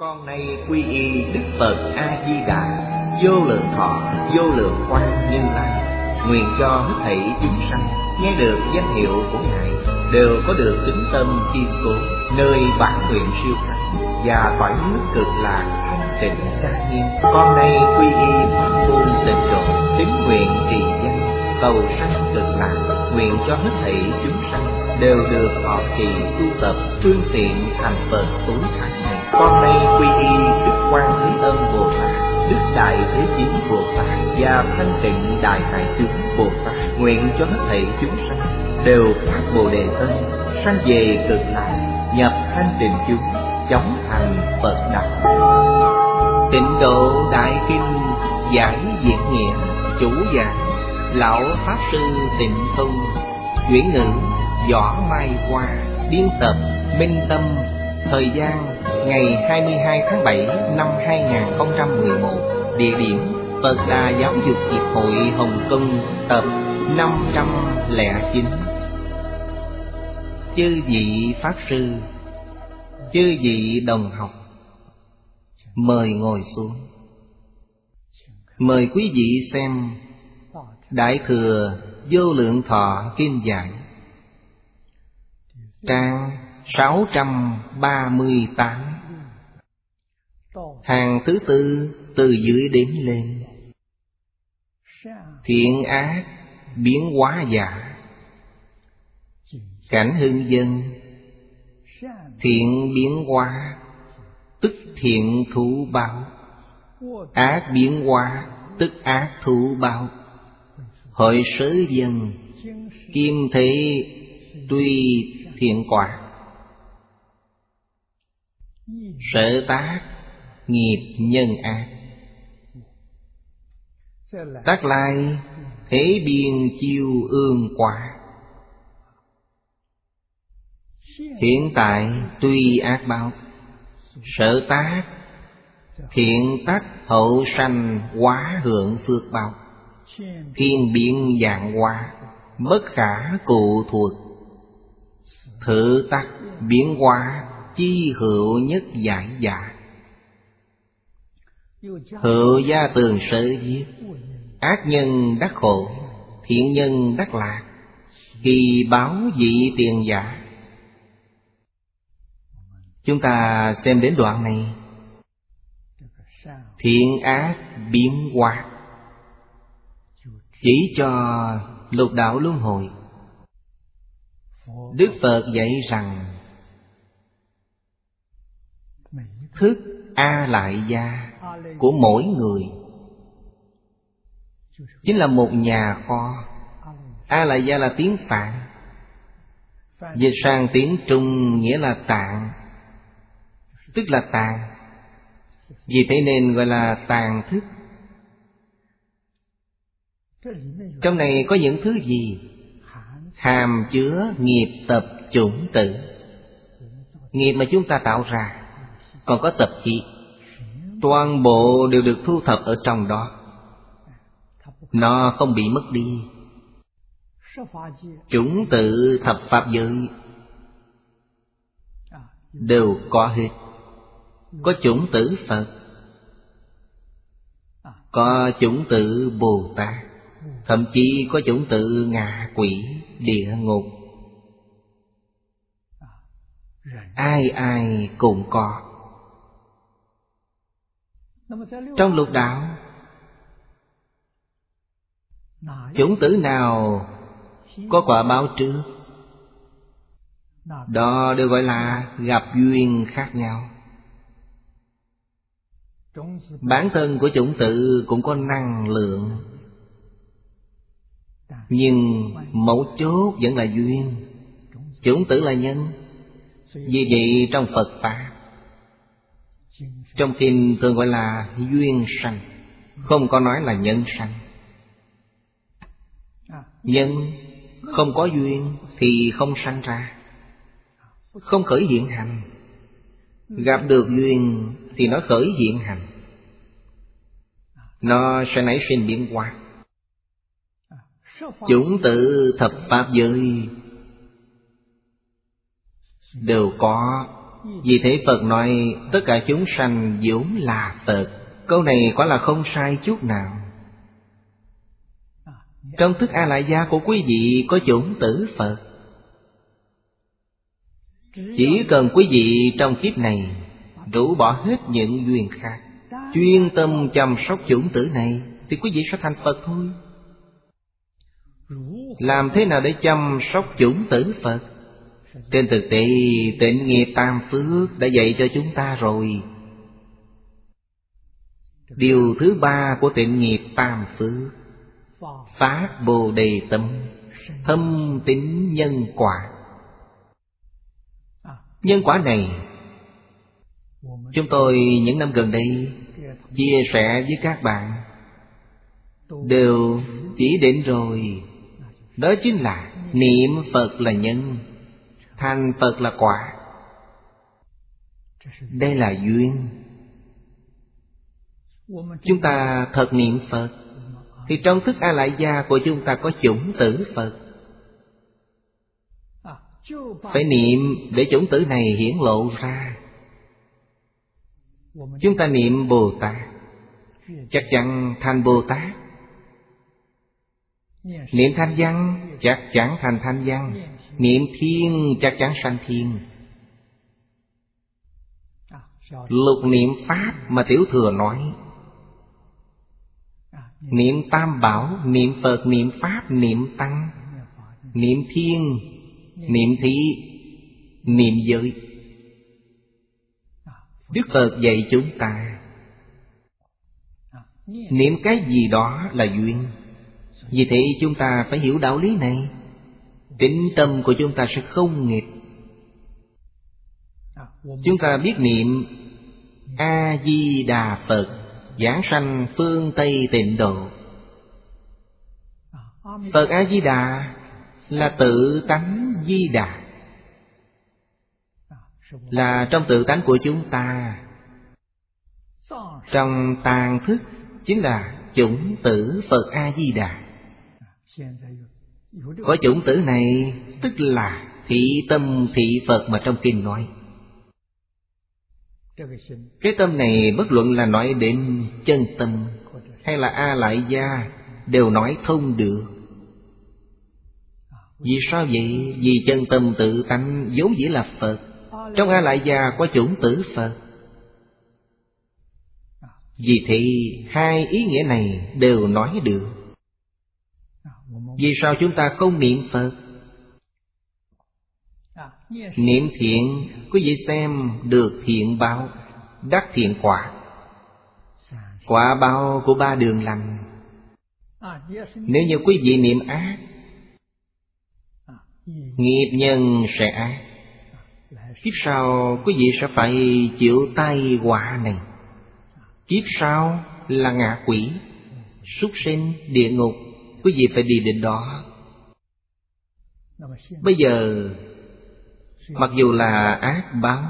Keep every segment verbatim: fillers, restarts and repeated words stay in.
Con nay quy y Đức Phật A Di Đà, vô lượng thọ vô lượng quang Như Lai. Nguyện cho hết thảy chúng sanh nghe được danh hiệu của Ngài đều có được tín tâm kiên cố, nơi bản nguyện siêu thắng và cõi nước cực lạc thanh tịnh trang nghiêm. Con nay quy y pháp môn tịnh độ, tín nguyện trì danh cầu sanh cực lạc. Nguyện cho hết thảy chúng sanh đều được thọ trì tu tập phương tiện thành Phật tối thắng này. Con nay quy y Đức Quan Thế Âm Bồ Tát, Đức Đại Thế Chí Bồ Tát và Thanh Tịnh Đại Hải Chúng Bồ Tát. Nguyện cho hết thảy chúng sanh đều phát Bồ Đề tâm, sanh về cực lạc, nhập thanh tịnh chúng, chóng thành Phật đạo. Tịnh độ Đại Kinh giải diễn nghĩa, chủ giảng lão pháp sư Tịnh Thông, chuyển ngữ Võ Mai Hoa, biên tập Minh Tâm. Thời gian ngày hai mươi hai tháng bảy năm hai nghìn không trăm mười một. Địa điểm Phật Đà Giáo dục Hiệp hội Hồng Kông, tập năm trăm lẻ chín. Chư vị pháp sư, chư vị đồng học, mời ngồi xuống. Mời quý vị xem Đại Thừa Vô Lượng Thọ Kinh Giải, trang sáu trăm ba mươi tám, hàng thứ tư từ dưới đếm lên. Thiện ác biến hóa giả, cảnh hưng dân. Thiện biến hóa tức thiện thú báo, ác biến hóa tức ác thú báo. Hội sở dân kim thế tuy thiện quả, sở tác nghiệp nhân ác. Tác lai thế biên chiêu ương quả, hiện tại tuy ác báo. Sở tác thiện tác hậu sanh hóa hưởng phước báo. Thiên biến dạng hóa bất khả cụ thuộc, thử tắc biến hóa chi hữu nhất giải giả. Hữu gia tường sở diệt, ác nhân đắc khổ, thiện nhân đắc lạc, kỳ báo dị tiền giả. Chúng ta xem đến đoạn này. Thiện ác biến hóa chỉ cho lục đạo luân hồi. Đức Phật dạy rằng thức A Lại Gia của mỗi người chính là một nhà kho. A Lại Gia là tiếng Phạn, dịch sang tiếng Trung nghĩa là tạng, tức là tàng. Vì thế nên gọi là tàng thức. Trong này có những thứ gì? Hàm chứa nghiệp tập chủng tử, nghiệp mà chúng ta tạo ra. Còn có tập khí, toàn bộ đều được thu thập ở trong đó, nó không bị mất đi. Chủng tử thập pháp giới đều có hết. Có chủng tử Phật, có chủng tử Bồ Tát, thậm chí có chủng tử ngạ quỷ, địa ngục. Ai ai cũng có. Trong lục đạo, chủng tử nào có quả báo trước, đó đều gọi là gặp duyên khác nhau. Bản thân của chủng tử cũng có năng lượng, nhưng mấu chốt vẫn là duyên. Chủng tử là nhân. Vì vậy trong Phật Pháp, trong kinh thường gọi là duyên sanh, không có nói là nhân sanh. Nhân không có duyên thì không sanh ra, không khởi hiện hành. Gặp được duyên thì nó khởi hiện hành, nó sẽ nảy sinh biến hóa. Chủng tử thập pháp giới đều có Vì thế Phật nói tất cả chúng sanh vốn là Phật. Câu này quả là không sai chút nào. Trong thức A Lại Gia của quý vị có chủng tử Phật. Chỉ cần quý vị trong kiếp này rũ bỏ hết những duyên khác, chuyên tâm chăm sóc chủng tử này, thì quý vị sẽ thành Phật thôi. Làm thế nào để chăm sóc chủng tử Phật? Trên thực tế Tịnh Nghiệp Tam Phước đã dạy cho chúng ta rồi. Điều thứ ba của Tịnh Nghiệp Tam Phước: phát Bồ Đề tâm, thâm tín nhân quả. Nhân quả này chúng tôi những năm gần đây chia sẻ với các bạn đều chỉ định rồi. Đó chính là niệm Phật là nhân, thành Phật là quả. Đây là duyên. Chúng ta thật niệm Phật thì trong thức A Lại Gia của chúng ta có chủng tử Phật. Phải niệm để chủng tử này hiển lộ ra. Chúng ta niệm Bồ Tát chắc chắn thành Bồ Tát. Niệm Thanh Văn chắc chắn thành Thanh Văn. Niệm Thiên chắc chắn sanh Thiên. Lục niệm Pháp mà Tiểu Thừa nói, niệm Tam Bảo, niệm Phật, niệm Pháp, niệm Tăng, niệm Thiên, niệm Thị, niệm Giới. Đức Phật dạy chúng ta niệm cái gì đó là duyên. Vì thế chúng ta phải hiểu đạo lý này, tín tâm của chúng ta sẽ không nghịch. Chúng ta biết niệm A-di-đà Phật, giảng sanh phương Tây Tịnh Độ. Phật A-di-đà là tự tánh Di Đà, là trong tự tánh của chúng ta. Trong tàng thức chính là chủng tử Phật A-di-đà. Có chủng tử này tức là thị tâm thị Phật mà trong kinh nói. Cái tâm này bất luận là nói đến chân tâm hay là A Lại Gia đều nói thông được. Vì sao vậy? Vì chân tâm tự tánh vốn dĩ là Phật. Trong A Lại Gia có chủng tử Phật. Vì thế hai ý nghĩa này đều nói được. Vì sao chúng ta không niệm Phật? Niệm thiện, quý vị xem được thiện báo, đắc thiện quả. Quả báo của ba đường lành. Nếu như quý vị niệm ác, nghiệp nhân sẽ ác. Kiếp sau quý vị sẽ phải chịu tai họa này. Kiếp sau là ngạ quỷ, súc sinh, địa ngục. Quý vị phải đi đến đó. Bây giờ mặc dù là ác báo,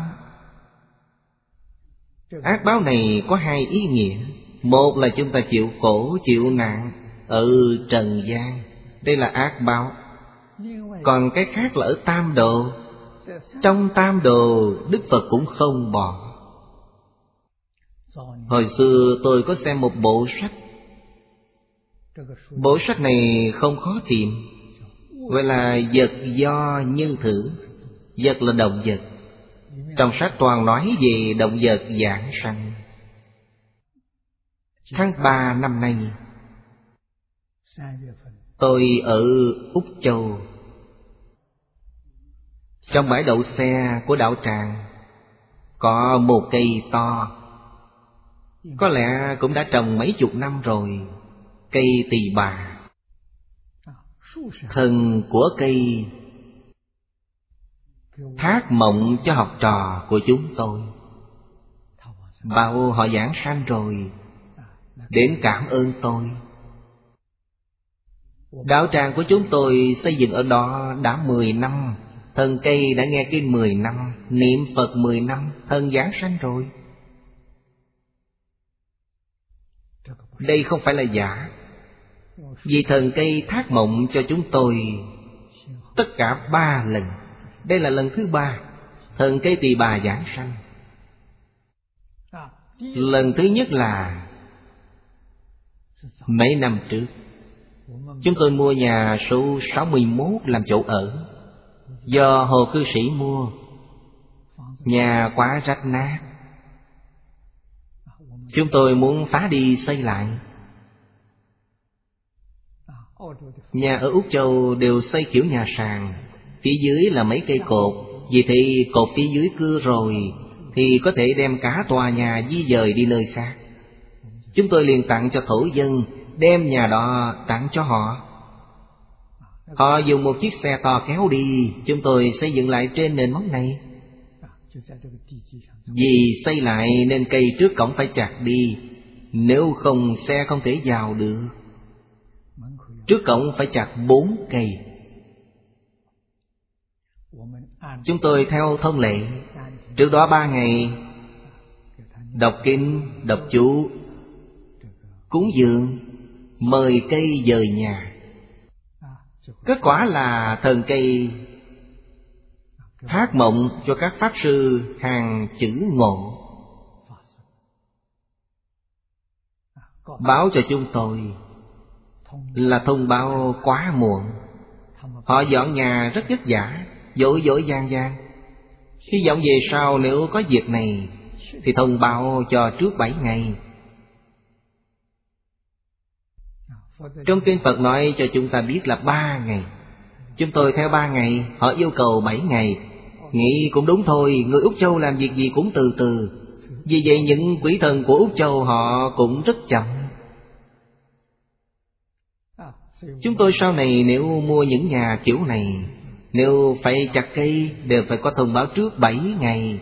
ác báo này có hai ý nghĩa. Một là chúng ta chịu khổ, chịu nạn ở trần gian, đây là ác báo. Còn cái khác là ở tam độ. Trong tam độ Đức Phật cũng không bỏ. Hồi xưa tôi có xem một bộ sách. Bộ sách này không khó tìm, gọi là Vật Do Nhân Thử. Vật là động vật. Trong sách toàn nói về động vật giảng sanh. Tháng ba năm nay tôi ở Úc Châu. Trong bãi đậu xe của đạo tràng có một cây to, có lẽ cũng đã trồng mấy chục năm rồi. Cây tỳ bà. Thân của cây thác mộng cho học trò của chúng tôi. Bảo họ giảng sanh rồi, đến cảm ơn tôi. Đạo tràng của chúng tôi xây dựng ở đó đã mười năm. Thân cây đã nghe kinh mười năm, niệm Phật mười năm, thân giảng sanh rồi. Đây không phải là giả. Vì thần cây thác mộng cho chúng tôi tất cả ba lần. Đây là lần thứ ba. Thần cây Tỳ Bà giảng sanh. Lần thứ nhất là mấy năm trước, chúng tôi mua nhà số sáu mươi mốt làm chỗ ở. Do Hồ cư sĩ mua, nhà quá rách nát, chúng tôi muốn phá đi xây lại. Nhà ở Úc Châu đều xây kiểu nhà sàn, phía dưới là mấy cây cột. Vì thì cột phía dưới cưa rồi thì có thể đem cả tòa nhà di dời đi nơi khác. Chúng tôi liền tặng cho thổ dân, đem nhà đó tặng cho họ. Họ dùng một chiếc xe to kéo đi, chúng tôi xây dựng lại trên nền móng này. Vì xây lại nên cây trước cổng phải chặt đi, nếu không xe không thể vào được. Trước cổng phải chặt bốn cây. Chúng tôi theo thông lệ, trước đó ba ngày đọc kinh, đọc chú, cúng dường, mời cây dời nhà. Kết quả là thần cây thác mộng cho các pháp sư hàng chữ ngộ. Báo cho chúng tôi là thông báo quá muộn. Họ dọn nhà rất vất vả, vội vội vàng vàng. Hy vọng về sau nếu có việc này thì thông báo cho trước bảy ngày. Trong kinh Phật nói cho chúng ta biết là ba ngày. Chúng tôi theo ba ngày, họ yêu cầu bảy ngày. Nghĩ cũng đúng thôi, người Úc Châu làm việc gì cũng từ từ. Vì vậy những quỷ thần của Úc Châu họ cũng rất chậm. Chúng tôi sau này nếu mua những nhà kiểu này, nếu phải chặt cây đều phải có thông báo trước bảy ngày.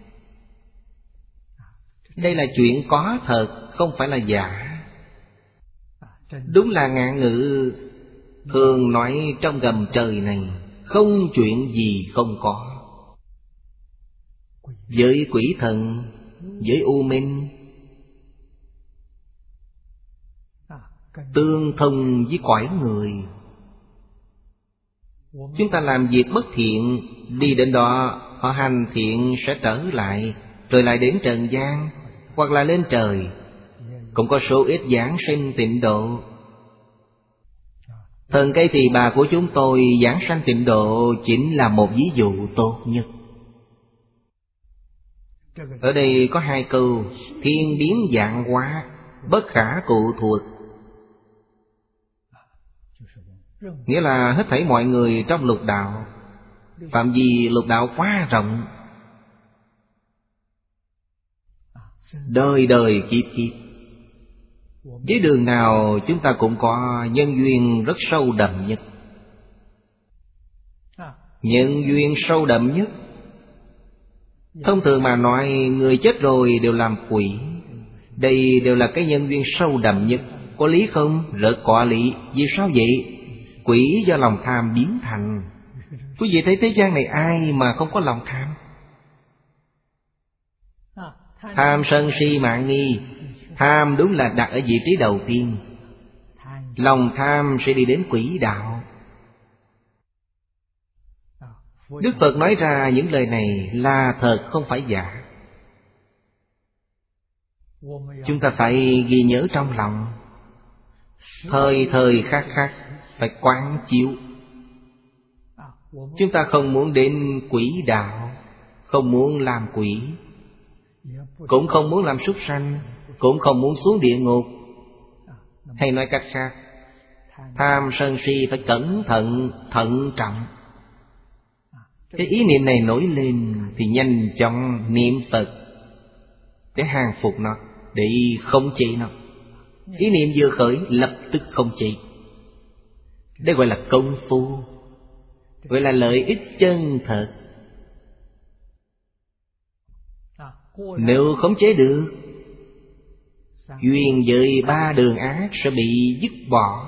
Đây là chuyện có thật, không phải là giả. Đúng là ngạn ngữ thường nói trong gầm trời này, không chuyện gì không có. Với quỷ thần, với u minh, tương thông với cõi người. Chúng ta làm việc bất thiện, đi đến đó họ hành thiện sẽ trở lại, rồi lại đến trần gian, hoặc là lên trời. Cũng có số ít giảng sinh tịnh độ. Thần cây Tỳ Bà của chúng tôi giảng sanh tịnh độ chính là một ví dụ tốt nhất. Ở đây có hai câu: thiên biến vạn hóa, bất khả cụ thuộc. Nghĩa là hết thảy mọi người trong lục đạo, phạm vi lục đạo quá rộng, đời đời kiếp kiếp. Với đường nào chúng ta cũng có nhân duyên rất sâu đậm nhất. Nhân duyên sâu đậm nhất, thông thường mà nói người chết rồi đều làm quỷ. Đây đều là cái nhân duyên sâu đậm nhất. Có lý không? Rất có lý. Vì sao vậy? Quỷ do lòng tham biến thành. Quý vị thấy thế gian này ai mà không có lòng tham? Tham sân si mạng nghi. Tham đúng là đặt ở vị trí đầu tiên. Lòng tham sẽ đi đến quỷ đạo. Đức Phật nói ra những lời này là thật, không phải giả. Chúng ta phải ghi nhớ trong lòng, thời thời khắc khắc phải quán chiếu. Chúng ta không muốn đến quỷ đạo, không muốn làm quỷ, cũng không muốn làm súc sanh, cũng không muốn xuống địa ngục. Hay nói cách khác, tham sân si phải cẩn thận, thận trọng. Cái ý niệm này nổi lên thì nhanh chóng niệm Phật để hàng phục nó, để khống chế nó. Ý niệm vừa khởi lập tức khống chế. Đây gọi là công phu, gọi là lợi ích chân thật. Nếu khống chế được, duyên với ba đường ác sẽ bị dứt bỏ.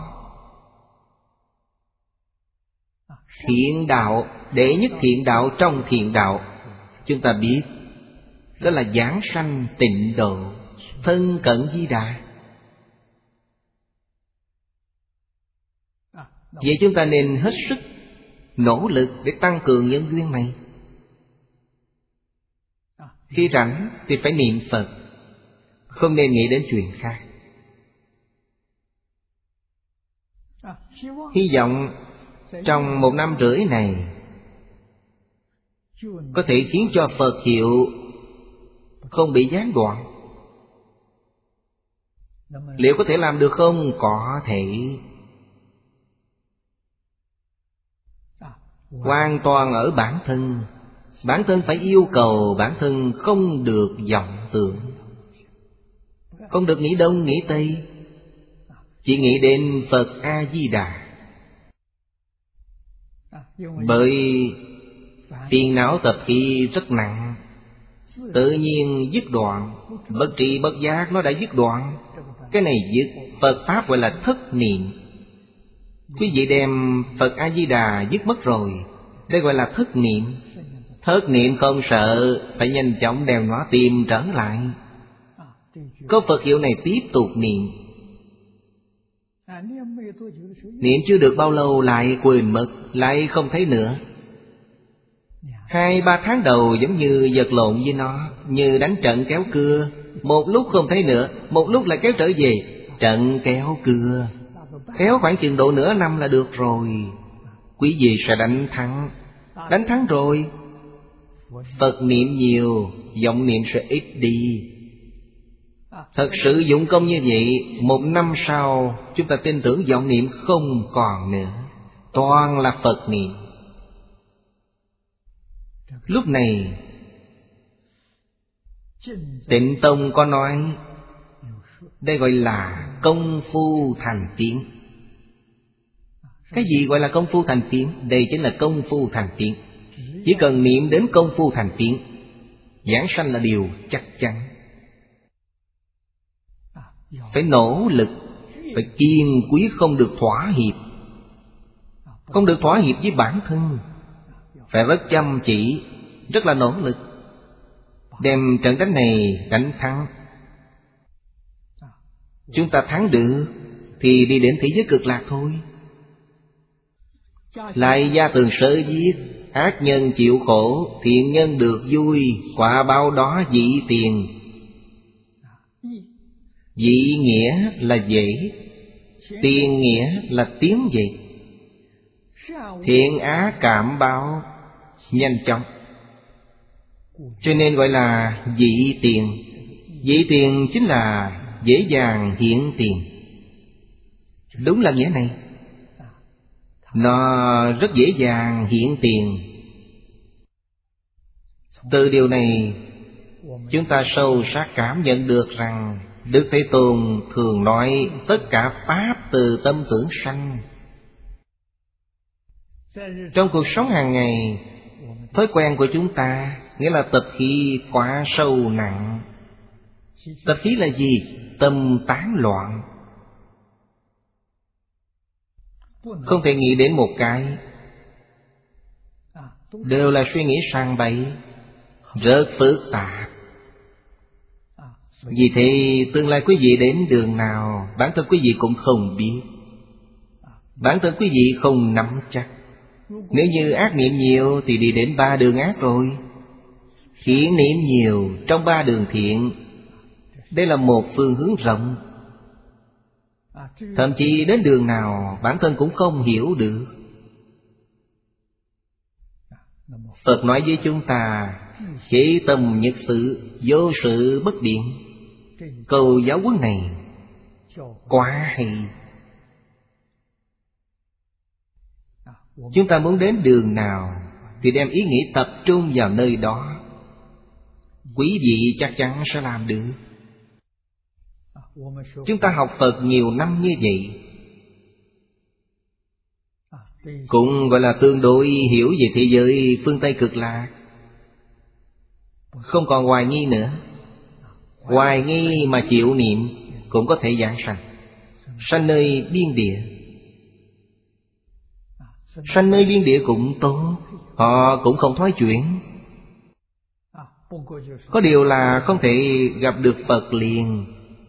Thiện đạo, đệ nhất thiện đạo trong thiện đạo, chúng ta biết đó là giảng sanh tịnh độ, thân cận Di Đà. Vậy chúng ta nên hết sức nỗ lực để tăng cường nhân duyên này. Khi rảnh thì phải niệm Phật, không nên nghĩ đến chuyện khác. Hy vọng trong một năm rưỡi này có thể khiến cho Phật hiệu không bị gián đoạn. Liệu có thể làm được không? Có thể. Hoàn toàn ở bản thân. Bản thân phải yêu cầu bản thân không được vọng tưởng, không được nghĩ đông nghĩ tây, chỉ nghĩ đến Phật A-di-đà. Bởi phiền não tập khí rất nặng, tự nhiên dứt đoạn. Bất tri bất giác nó đã dứt đoạn. Cái này dứt, Phật Pháp gọi là thất niệm. Quý vị đem Phật A-di-đà dứt mất rồi, đây gọi là thất niệm. Thất niệm không sợ, phải nhanh chóng đem nó tìm trở lại. Có Phật hiệu này tiếp tục niệm. Niệm chưa được bao lâu lại quên mất, lại không thấy nữa. Hai ba tháng đầu giống như vật lộn với nó, như đánh trận kéo cưa. Một lúc không thấy nữa, một lúc lại kéo trở về. Trận kéo cưa, kéo khoảng chừng độ nửa năm là được rồi. Quý vị sẽ đánh thắng. Đánh thắng rồi, Phật niệm nhiều, vọng niệm sẽ ít đi. Thật sự dụng công như vậy, một năm sau chúng ta tin tưởng vọng niệm không còn nữa, toàn là Phật niệm. Lúc này Tịnh Tông có nói, đây gọi là công phu thành tiến. Cái gì gọi là công phu thành tiến? Đây chính là công phu thành tiến. Chỉ cần niệm đến công phu thành tiến, giảng sanh là điều chắc chắn. Phải nỗ lực, phải kiên quyết, không được thỏa hiệp. Không được thỏa hiệp với bản thân. Phải rất chăm chỉ, rất là nỗ lực, đem trận đánh này đánh thắng. Chúng ta thắng được thì đi đến thế giới cực lạc thôi. Lại gia tường sở giết, ác nhân chịu khổ, thiện nhân được vui, quả báo đó dị tiền. Dị nghĩa là dễ, tiền nghĩa là tiến về. Thiện ác cảm báo nhanh chóng, cho nên gọi là dị tiền. Dị tiền chính là dễ dàng hiện tiền. Đúng là nghĩa này. Nó rất dễ dàng hiện tiền. Từ điều này chúng ta sâu sắc cảm nhận được rằng Đức Thế Tôn thường nói tất cả pháp từ tâm tưởng sanh. Trong cuộc sống hàng ngày, thói quen của chúng ta nghĩa là tập khí quá sâu nặng. Tập khí là gì? Tâm tán loạn, không thể nghĩ đến một cái, đều là suy nghĩ sang bậy, rất phức tạp. Vì thế tương lai quý vị đến đường nào, bản thân quý vị cũng không biết. Bản thân quý vị không nắm chắc. Nếu như ác niệm nhiều thì đi đến ba đường ác rồi. Thiện niệm nhiều trong ba đường thiện. Đây là một phương hướng rộng. Thậm chí đến đường nào bản thân cũng không hiểu được. Phật nói với chúng ta, chế tâm nhất sự, vô sự bất điện. Câu giáo huấn này quá hay. Chúng ta muốn đến đường nào thì đem ý nghĩ tập trung vào nơi đó. Quý vị chắc chắn sẽ làm được. Chúng ta học Phật nhiều năm như vậy, cũng gọi là tương đối hiểu về thế giới phương Tây cực lạc. Không còn hoài nghi nữa. Hoài nghi mà chịu niệm cũng có thể giảng sanh. Sanh nơi biên địa. Sanh nơi biên địa cũng tốt, họ cũng không thoái chuyển. Có điều là không thể gặp được Phật liền,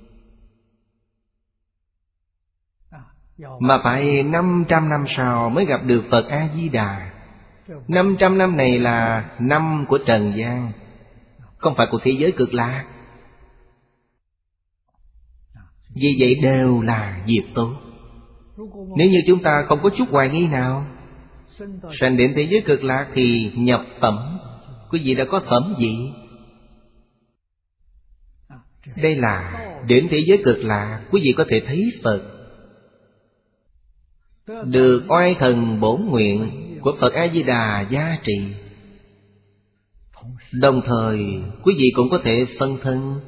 mà phải năm trăm năm sau mới gặp được Phật A-di-đà. Năm trăm năm này là năm của trần gian. không phải của thế giới cực lạc. Vì vậy đều là việc tốt. Nếu như chúng ta không có chút hoài nghi nào, sanh đến thế giới cực lạc thì nhập phẩm. Quý vị đã có phẩm gì? Đây là đến thế giới cực lạc, quý vị có thể thấy Phật, được oai thần bổn nguyện của Phật A-di-đà gia trì. Đồng thời quý vị cũng có thể phân thân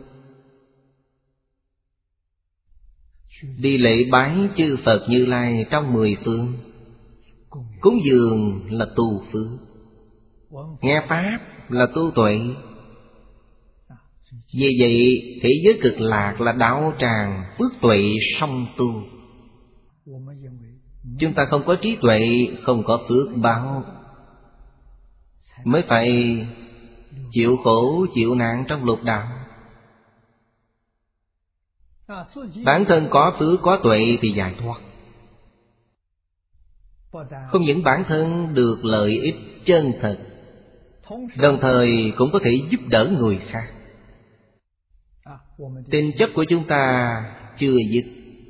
đi lễ bái chư Phật Như Lai trong mười phương. Cúng dường là tu phước, nghe Pháp là tu tuệ. Vì vậy thế giới cực lạc là đạo tràng phước tuệ song tu. Chúng ta không có trí tuệ, không có phước báo, mới phải chịu khổ chịu nạn trong lục đạo. Bản thân có phước có tuệ thì giải thoát. Không những bản thân được lợi ích chân thật, đồng thời cũng có thể giúp đỡ người khác. Tình chấp của chúng ta chưa dứt.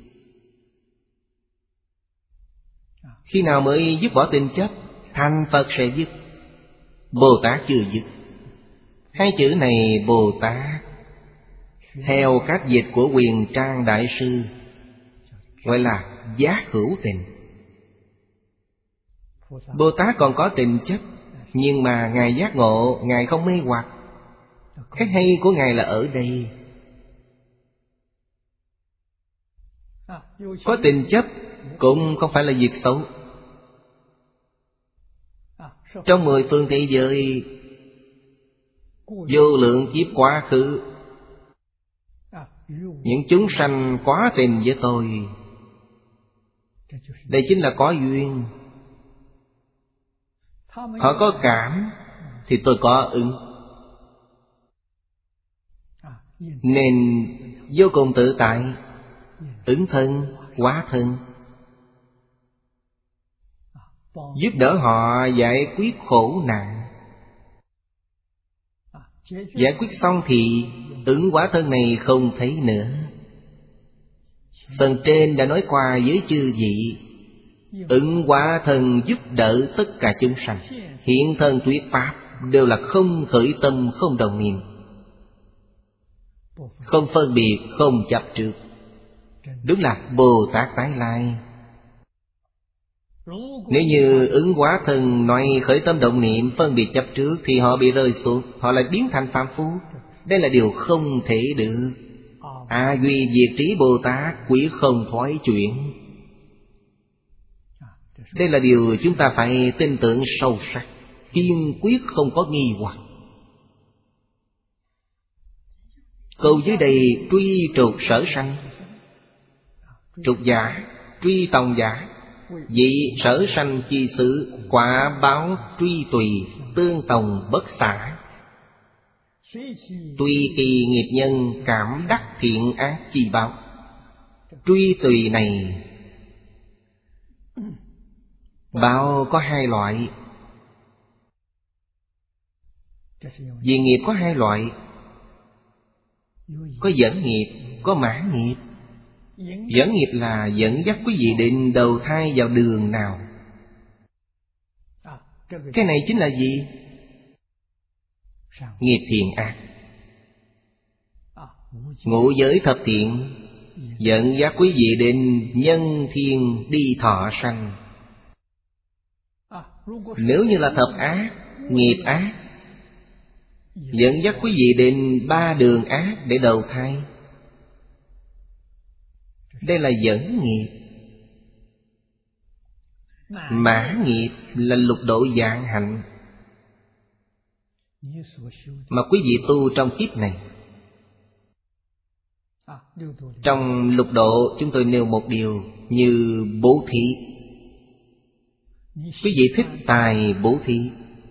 Khi nào mới dứt bỏ tình chấp? Thành Phật sẽ dứt. Bồ Tát chưa dứt. Hai chữ này Bồ Tát, theo cách dịch của Quyền Trang Đại Sư, gọi là giác hữu tình. Bồ Tát còn có tình chấp, nhưng mà Ngài giác ngộ, Ngài không mê hoặc. Cái hay của Ngài là ở đây. Có tình chấp cũng không phải là việc xấu. Trong mười phương thế giới, vô lượng kiếp quá khứ, những chúng sanh quá tình với tôi. Đây chính là có duyên. Họ có cảm thì tôi có ứng, nên vô cùng tự tại. Ứng thân, hóa thân, giúp đỡ họ giải quyết khổ nạn. Giải quyết xong thì ứng hóa thân này không thấy nữa. Phần trên đã nói qua với chư vị, ứng hóa thân giúp đỡ tất cả chúng sanh. Hiện thân thuyết pháp đều là không khởi tâm, không đồng niệm, không phân biệt, không chấp trước. Đúng là Bồ Tát tái lai. Nếu như ứng hóa thân nói khởi tâm động niệm, phân biệt chấp trước, thì họ bị rơi xuống, họ lại biến thành phàm phu. Đây là điều không thể được. A duy diệt trí Bồ Tát, quyết không thoái chuyển. Đây là điều chúng ta phải tin tưởng sâu sắc, kiên quyết không có nghi hoặc. Câu dưới đây truy trục sở sanh. Trục giả, truy tòng giả. Vị sở sanh chi sự, quả báo truy tùy, tương tòng bất xả. Tuy kỳ nghiệp nhân, cảm đắc thiện ác chi báo. Truy tùy này, báo có hai loại. Vì nghiệp có hai loại, có dẫn nghiệp, có mãn nghiệp. Dẫn nghiệp là dẫn dắt quý vị định đầu thai vào đường nào. Cái này chính là gì? Nghiệp thiện ác. Ngũ giới thập thiện dẫn dắt quý vị định nhân thiên đi thọ sanh. Nếu như là thập ác, nghiệp ác, dẫn dắt quý vị định ba đường ác để đầu thai. Đây là dẫn nghiệp. Mãn nghiệp là lục độ vạn hạnh mà quý vị tu trong kiếp này. Trong lục độ chúng tôi nêu một điều như bố thí. Quý vị thích tài bố thí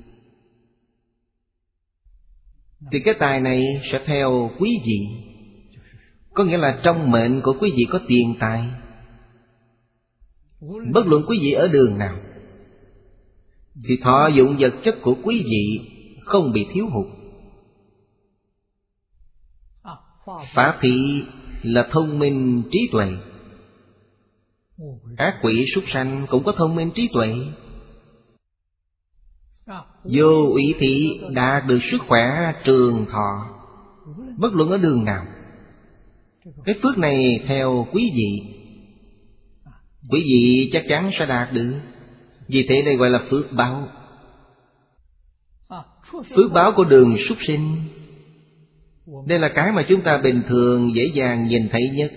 thì cái tài này sẽ theo quý vị. Có nghĩa là trong mệnh của quý vị có tiền tài. Bất luận quý vị ở đường nào thì thọ dụng vật chất của quý vị không bị thiếu hụt. Pháp thị là thông minh trí tuệ. Ác quỷ súc sanh cũng có thông minh trí tuệ. Vô ủy thị đạt được sức khỏe trường thọ, bất luận ở đường nào. Cái phước này theo quý vị, quý vị chắc chắn sẽ đạt được. Vì thế đây gọi là phước báo. Phước báo của đường súc sinh, đây là cái mà chúng ta bình thường dễ dàng nhìn thấy nhất.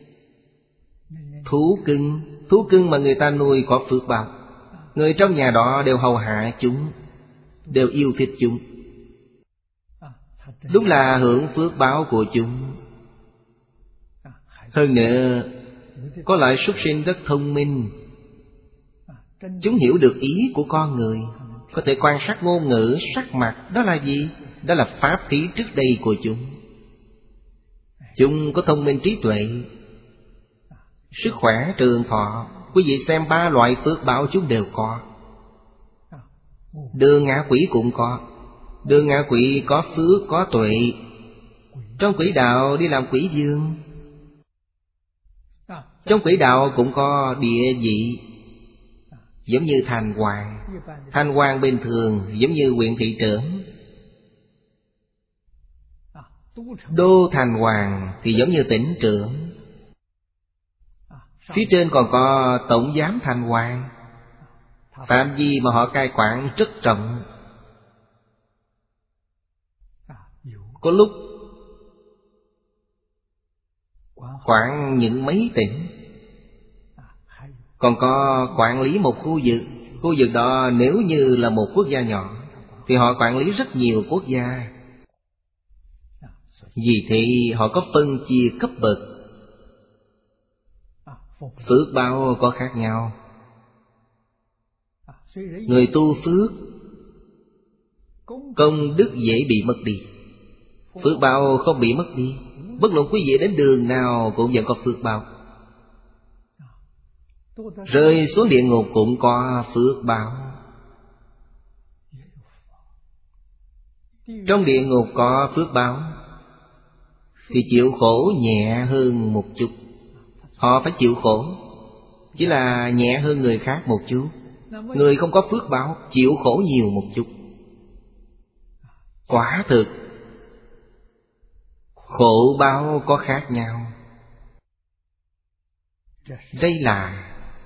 Thú cưng, thú cưng mà người ta nuôi có phước báo. Người trong nhà đó đều hầu hạ chúng, đều yêu thích chúng. Đúng là hưởng phước báo của chúng. Hơn nữa, có loại súc sinh rất thông minh. Chúng hiểu được ý của con người, có thể quan sát ngôn ngữ, sắc mặt. Đó là gì? Đó là pháp khí trước đây của chúng. Chúng có thông minh trí tuệ, sức khỏe trường thọ. Quý vị xem ba loại phước báo chúng đều có. Đường ngạ quỷ cũng có. Đường ngạ quỷ có phước, có tuệ. Trong quỷ đạo đi làm quỷ vương. Trong quỷ đạo cũng có địa vị, giống như thành hoàng. Thành hoàng bình thường giống như huyện thị trưởng. Đô thành hoàng thì giống như tỉnh trưởng. Phía trên còn có tổng giám thành hoàng. Phạm vi mà họ cai quản rất rộng. Có lúc quản những mấy tỉnh. Còn có quản lý một khu vực. Khu vực đó nếu như là một quốc gia nhỏ thì họ quản lý rất nhiều quốc gia. Vì thế họ có phân chia cấp bậc. Phước báo có khác nhau. Người tu phước, công đức dễ bị mất đi. Phước báo không bị mất đi. Bất luận quý vị đến đường nào cũng vẫn có phước báo. Rơi xuống địa ngục cũng có phước báo. Trong địa ngục có phước báo thì chịu khổ nhẹ hơn một chút. Họ phải chịu khổ, chỉ là nhẹ hơn người khác một chút. Người không có phước báo chịu khổ nhiều một chút. Quả thực khổ báo có khác nhau. Đây là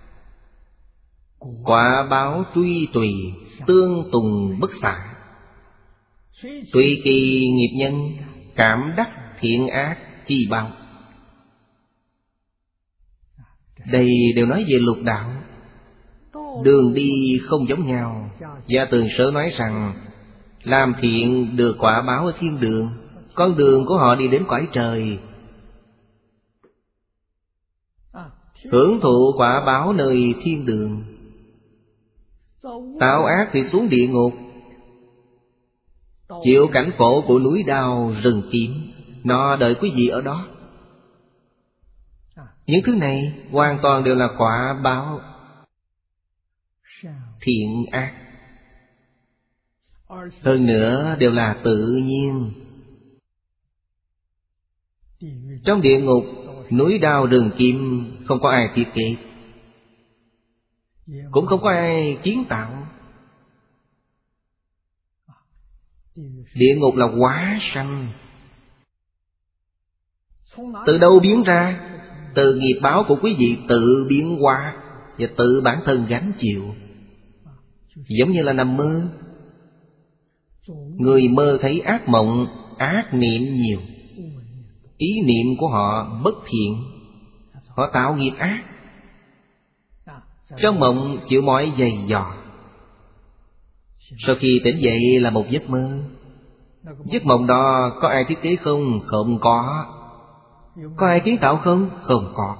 quả báo tuy tùy, tương tùng bất xạ. Tùy kỳ nghiệp nhân, cảm đắc thiện ác chi báo. Đây đều nói về lục đạo. Đường đi không giống nhau. Gia Tường Sớ nói rằng làm thiện được quả báo ở thiên đường. Con đường của họ đi đến cõi trời, hưởng thụ quả báo nơi thiên đường. Tạo ác thì xuống địa ngục, chịu cảnh khổ của núi đao rừng kiếm. Nó đợi quý vị ở đó. Những thứ này hoàn toàn đều là quả báo thiện ác. Hơn nữa đều là tự nhiên. Trong địa ngục, núi đao rừng kim không có ai thiết kế, cũng không có ai kiến tạo. Địa ngục là hóa sanh. Từ đâu biến ra? Từ nghiệp báo của quý vị tự biến hóa và tự bản thân gánh chịu. Giống như là nằm mơ. Người mơ thấy ác mộng, ác niệm nhiều. Ý niệm của họ bất thiện, họ tạo nghiệp ác. Trong mộng chịu mỏi dày dò. Sau khi tỉnh dậy là một giấc mơ. Giấc mộng đó có ai thiết kế không? Không có. Có ai kiến tạo không? Không có.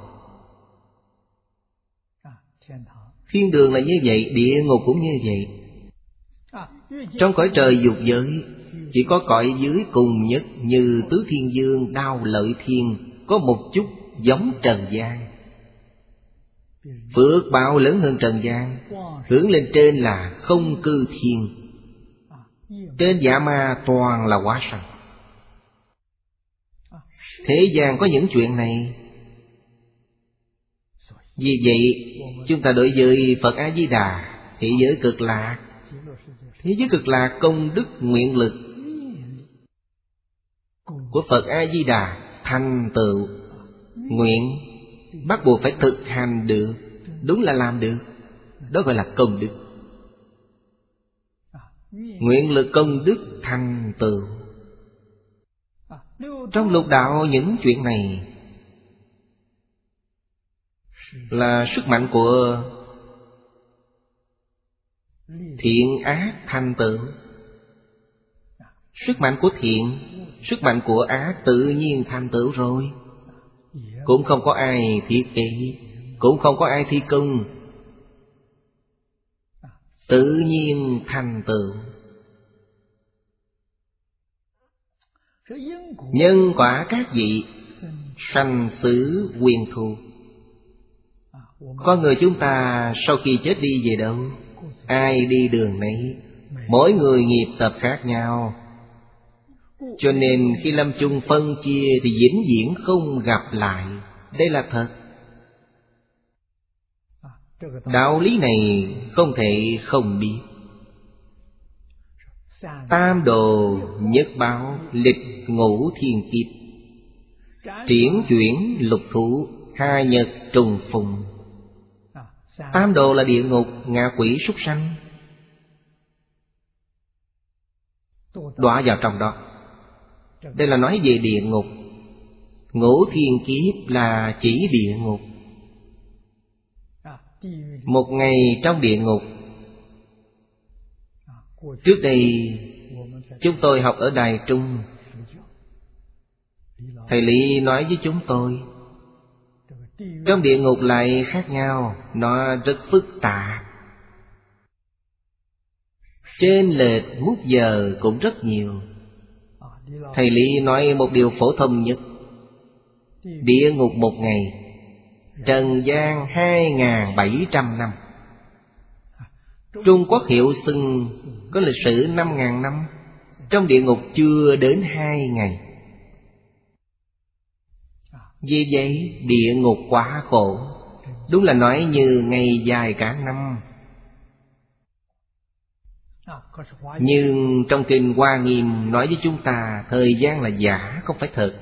Thiên đường là như vậy, địa ngục cũng như vậy. Trong cõi trời dục giới chỉ có cõi dưới cùng nhất như Tứ Thiên Dương, Đao Lợi Thiên có một chút giống trần gian. Phước báo lớn hơn trần gian. Hướng lên trên là không cư thiên. Trên dạ ma toàn là hóa sanh. Thế gian có những chuyện này. Vì vậy chúng ta đối với Phật A-di-đà, thế giới cực lạc, thế giới cực lạc công đức nguyện lực của Phật A-di-đà thành tựu, nguyện bắt buộc phải thực hành được, đúng là làm được, đó gọi là công đức. Nguyện lực công đức thành tựu. Trong lục đạo những chuyện này là sức mạnh của thiện ác thành tựu. Sức mạnh của thiện, sức mạnh của ác tự nhiên thành tựu rồi. Cũng không có ai thiết kế, cũng không có ai thi công, tự nhiên thành tựu. Nhân quả các vị sanh死quyền thù. Con người chúng ta sau khi chết đi về đâu? Ai đi đường nấy, mỗi người nghiệp tập khác nhau. Cho nên khi lâm chung phân chia thì vĩnh viễn không gặp lại. Đây là thật. Đạo lý này không thể không biết. Tam đồ nhất báo, lịch ngũ thiên kiếp, triển chuyển lục thủ, hai nhật trùng phùng. Tam đồ là địa ngục, ngạ quỷ, súc sanh, đọa vào trong đó. Đây là nói về địa ngục. Ngũ thiên kiếp là chỉ địa ngục. Một ngày trong địa ngục. Trước đây chúng tôi học ở Đài Trung, thầy Lý nói với chúng tôi, trong địa ngục lại khác nhau, nó rất phức tạp, trên lệch mút giờ cũng rất nhiều. Thầy Lý nói một điều phổ thông nhất: địa ngục một ngày, trần gian hai nghìn bảy trăm năm. Trung Quốc hiệu xưng có lịch sử năm ngàn năm, trong địa ngục chưa đến hai ngày. Vì vậy địa ngục quá khổ, đúng là nói như ngày dài cả năm. Nhưng trong kinh Hoa Nghiêm nói với chúng ta thời gian là giả, không phải thật.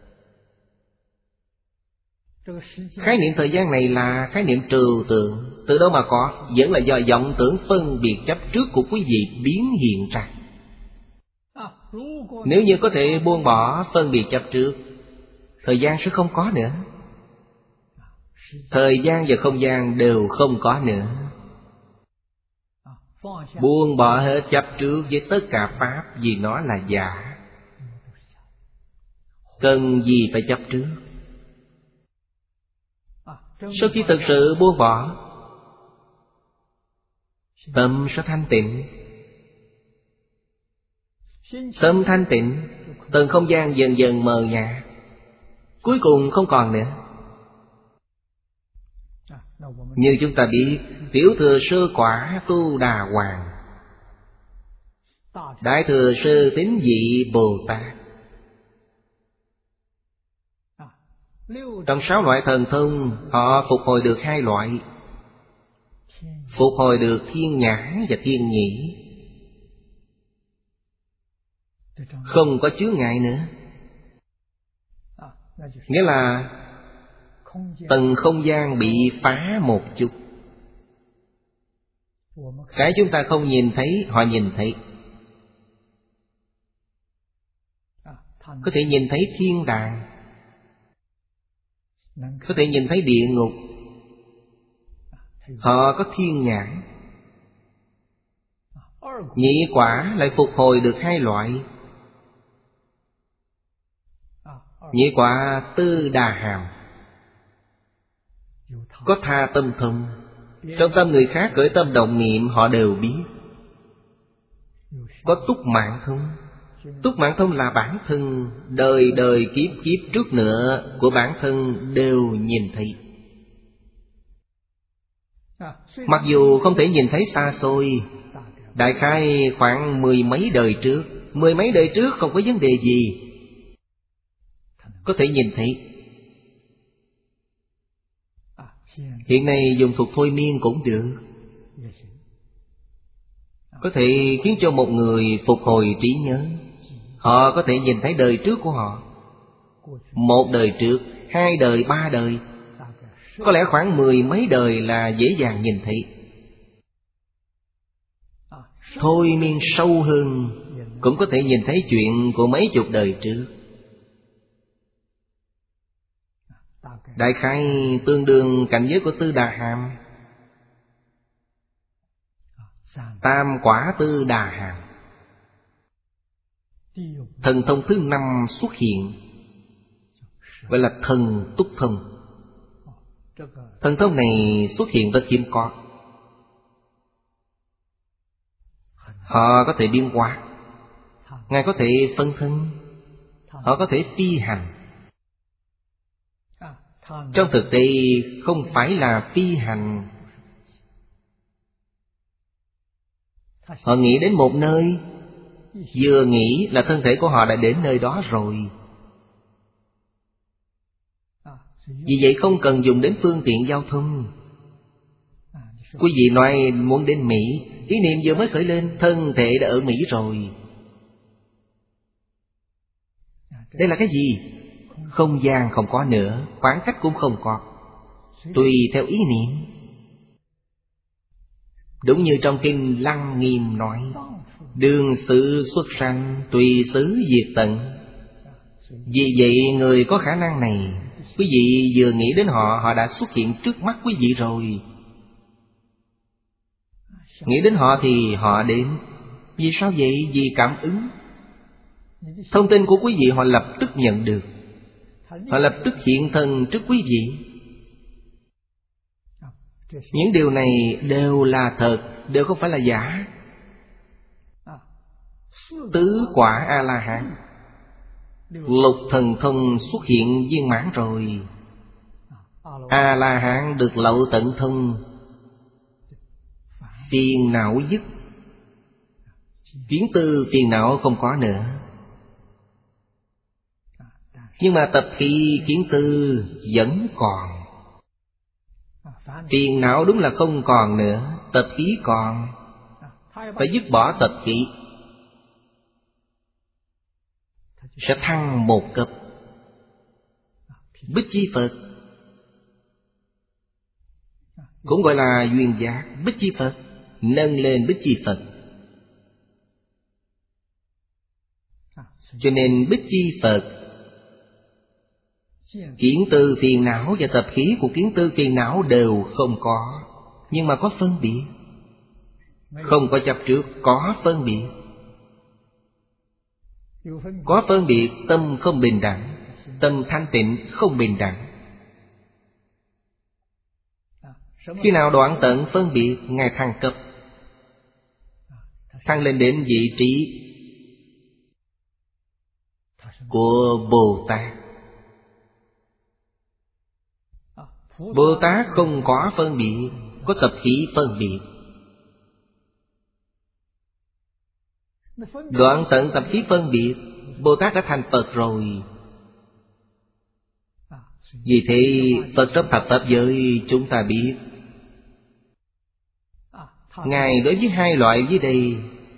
Khái niệm thời gian này là khái niệm trừu tượng. Từ đâu mà có? Vẫn là do vọng tưởng phân biệt chấp trước của quý vị biến hiện ra. Nếu như có thể buông bỏ phân biệt chấp trước, thời gian sẽ không có nữa. Thời gian và không gian đều không có nữa. Buông bỏ hết chấp trước với tất cả pháp, vì nó là giả. Cần gì phải chấp trước? Sau khi thực sự buông bỏ, tâm sẽ thanh tịnh. Tâm thanh tịnh, từng không gian dần dần mờ nhạt, cuối cùng không còn nữa. Như chúng ta biết, tiểu thừa sơ quả Tu Đà Hoàng, đại thừa sơ tín vị Bồ Tát. Trong sáu loại thần thông, họ phục hồi được hai loại. Phục hồi được thiên nhãn và thiên nhĩ, không có chướng ngại nữa. Nghĩa là tầng không gian bị phá một chút, cái chúng ta không nhìn thấy, họ nhìn thấy. Có thể nhìn thấy thiên đàng, có thể nhìn thấy địa ngục. Họ có thiên nhãn. Nhị quả lại phục hồi được hai loại. Nhị quả Tư Đà Hàm, có tha tâm thông. Trong tâm người khác khởi tâm động niệm họ đều biết. Có túc mạng thông. Túc mạng thông là bản thân đời đời kiếp kiếp trước nữa của bản thân đều nhìn thấy. Mặc dù không thể nhìn thấy xa xôi, đại khái khoảng mười mấy đời trước. Mười mấy đời trước không có vấn đề gì, có thể nhìn thấy. Hiện nay dùng thuật thôi miên cũng được, có thể khiến cho một người phục hồi trí nhớ. Họ có thể nhìn thấy đời trước của họ, một đời trước, hai đời, ba đời, có lẽ khoảng mười mấy đời là dễ dàng nhìn thấy. Thôi miên sâu hơn cũng có thể nhìn thấy chuyện của mấy chục đời trước. Đại khái tương đương cảnh giới của Tư Đà Hàm, Tam Quả Tư Đà Hàm. Thần thông thứ năm xuất hiện, gọi là thần túc thông. Thần thông này xuất hiện rất hiếm có. Họ có thể biến hóa, Ngài có thể phân thân, họ có thể phi hành. Trong thực tế không phải là phi hành. Họ nghĩ đến một nơi, vừa nghĩ là thân thể của họ đã đến nơi đó rồi. Vì vậy không cần dùng đến phương tiện giao thông. Quý vị nói muốn đến Mỹ, ý niệm vừa mới khởi lên, thân thể đã ở Mỹ rồi. Đây là cái gì? Không gian không có nữa, khoảng cách cũng không có, tùy theo ý niệm. Đúng như trong kinh Lăng Nghiêm nói, đường sự xuất sanh, tùy xứ diệt tận. Vì vậy người có khả năng này, quý vị vừa nghĩ đến họ, họ đã xuất hiện trước mắt quý vị rồi. Nghĩ đến họ thì họ đến. Vì sao vậy? Vì cảm ứng. Thông tin của quý vị họ lập tức nhận được, họ lập tức hiện thân trước quý vị. Những điều này đều là thật, đều không phải là giả. Tứ quả A-la-hán, lục thần thông xuất hiện viên mãn rồi. A-la-hán được lậu tận thông, phiền não dứt, kiến tư phiền não không có nữa. Nhưng mà tập khí kiến tư vẫn còn. Phiền não đúng là không còn nữa, tập khí còn. Phải dứt bỏ tập khí, sẽ thăng một cấp. Bích Chi Phật cũng gọi là duyên giác. Bích Chi Phật nâng lên Bích Chi Phật. Cho nên Bích Chi Phật, kiến tư phiền não và tập khí của kiến tư phiền não đều không có, nhưng mà có phân biệt. Không có chấp trước, có phân biệt. Có phân biệt, tâm không bình đẳng, tâm thanh tịnh không bình đẳng. Khi nào đoạn tận phân biệt, Ngài thăng cấp, thăng lên đến vị trí của Bồ Tát. Bồ Tát không có phân biệt, có tập khí phân biệt. Đoạn tận tập khí phân biệt, Bồ Tát đã thành Phật rồi. Vì thế Phật trong thập pháp giới chúng ta biết, Ngài đối với hai loại dưới đây,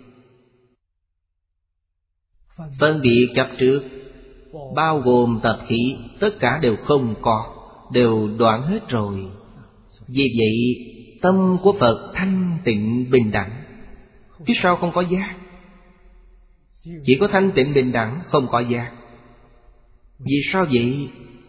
phân biệt chấp trước, bao gồm tập khí, tất cả đều không có, đều đoạn hết rồi. Vì vậy tâm của Phật thanh tịnh bình đẳng. Phía sau không có giác, chỉ có thanh tịnh bình đẳng, không có giác. Vì sao vậy?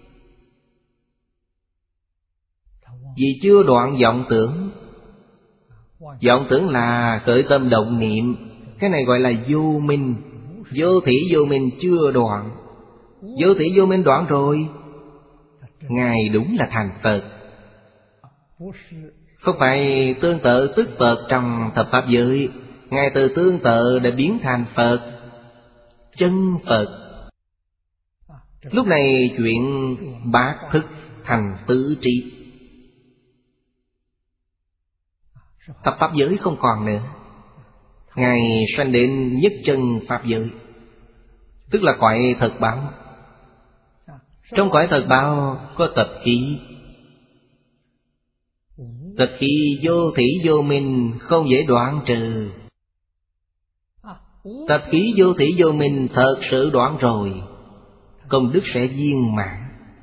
Vì chưa đoạn vọng tưởng. Vọng tưởng là khởi tâm động niệm, cái này gọi là vô minh. Vô thỉ vô minh chưa đoạn. Vô thỉ vô minh đoạn rồi, Ngài đúng là thành Phật. Không phải tương tự tức Phật trong thập pháp giới. Ngài từ tương tự đã biến thành Phật, chân Phật. Lúc này chuyện bát thức thành tứ trí. Thập pháp giới không còn nữa. Ngài sanh đến nhất chân pháp giới, tức là cõi thật báo. Trong cõi thật báo có tập khí. Tập khí vô thủy vô minh, không dễ đoạn trừ. Tập khí vô thủy vô minh thật sự đoạn rồi, công đức sẽ viên mãn.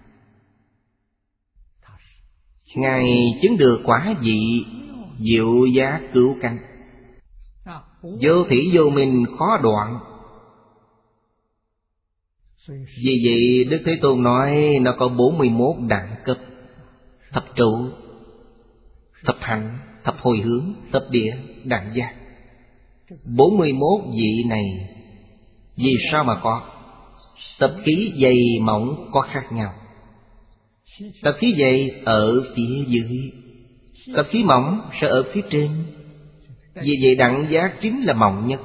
Ngài chứng được quả vị diệu giác cứu cánh. Vô thủy vô minh khó đoạn. Vì vậy Đức Thế Tôn nói nó có bốn mươi mốt đẳng cấp: thập trụ, thập hạnh, thập hồi hướng, thập địa, đẳng giác. Bốn mươi mốt vị này vì sao mà có? Tập khí dày mỏng có khác nhau. Tập khí dày ở phía dưới, tập khí mỏng sẽ ở phía trên. Vì vậy đẳng giác chính là mỏng nhất.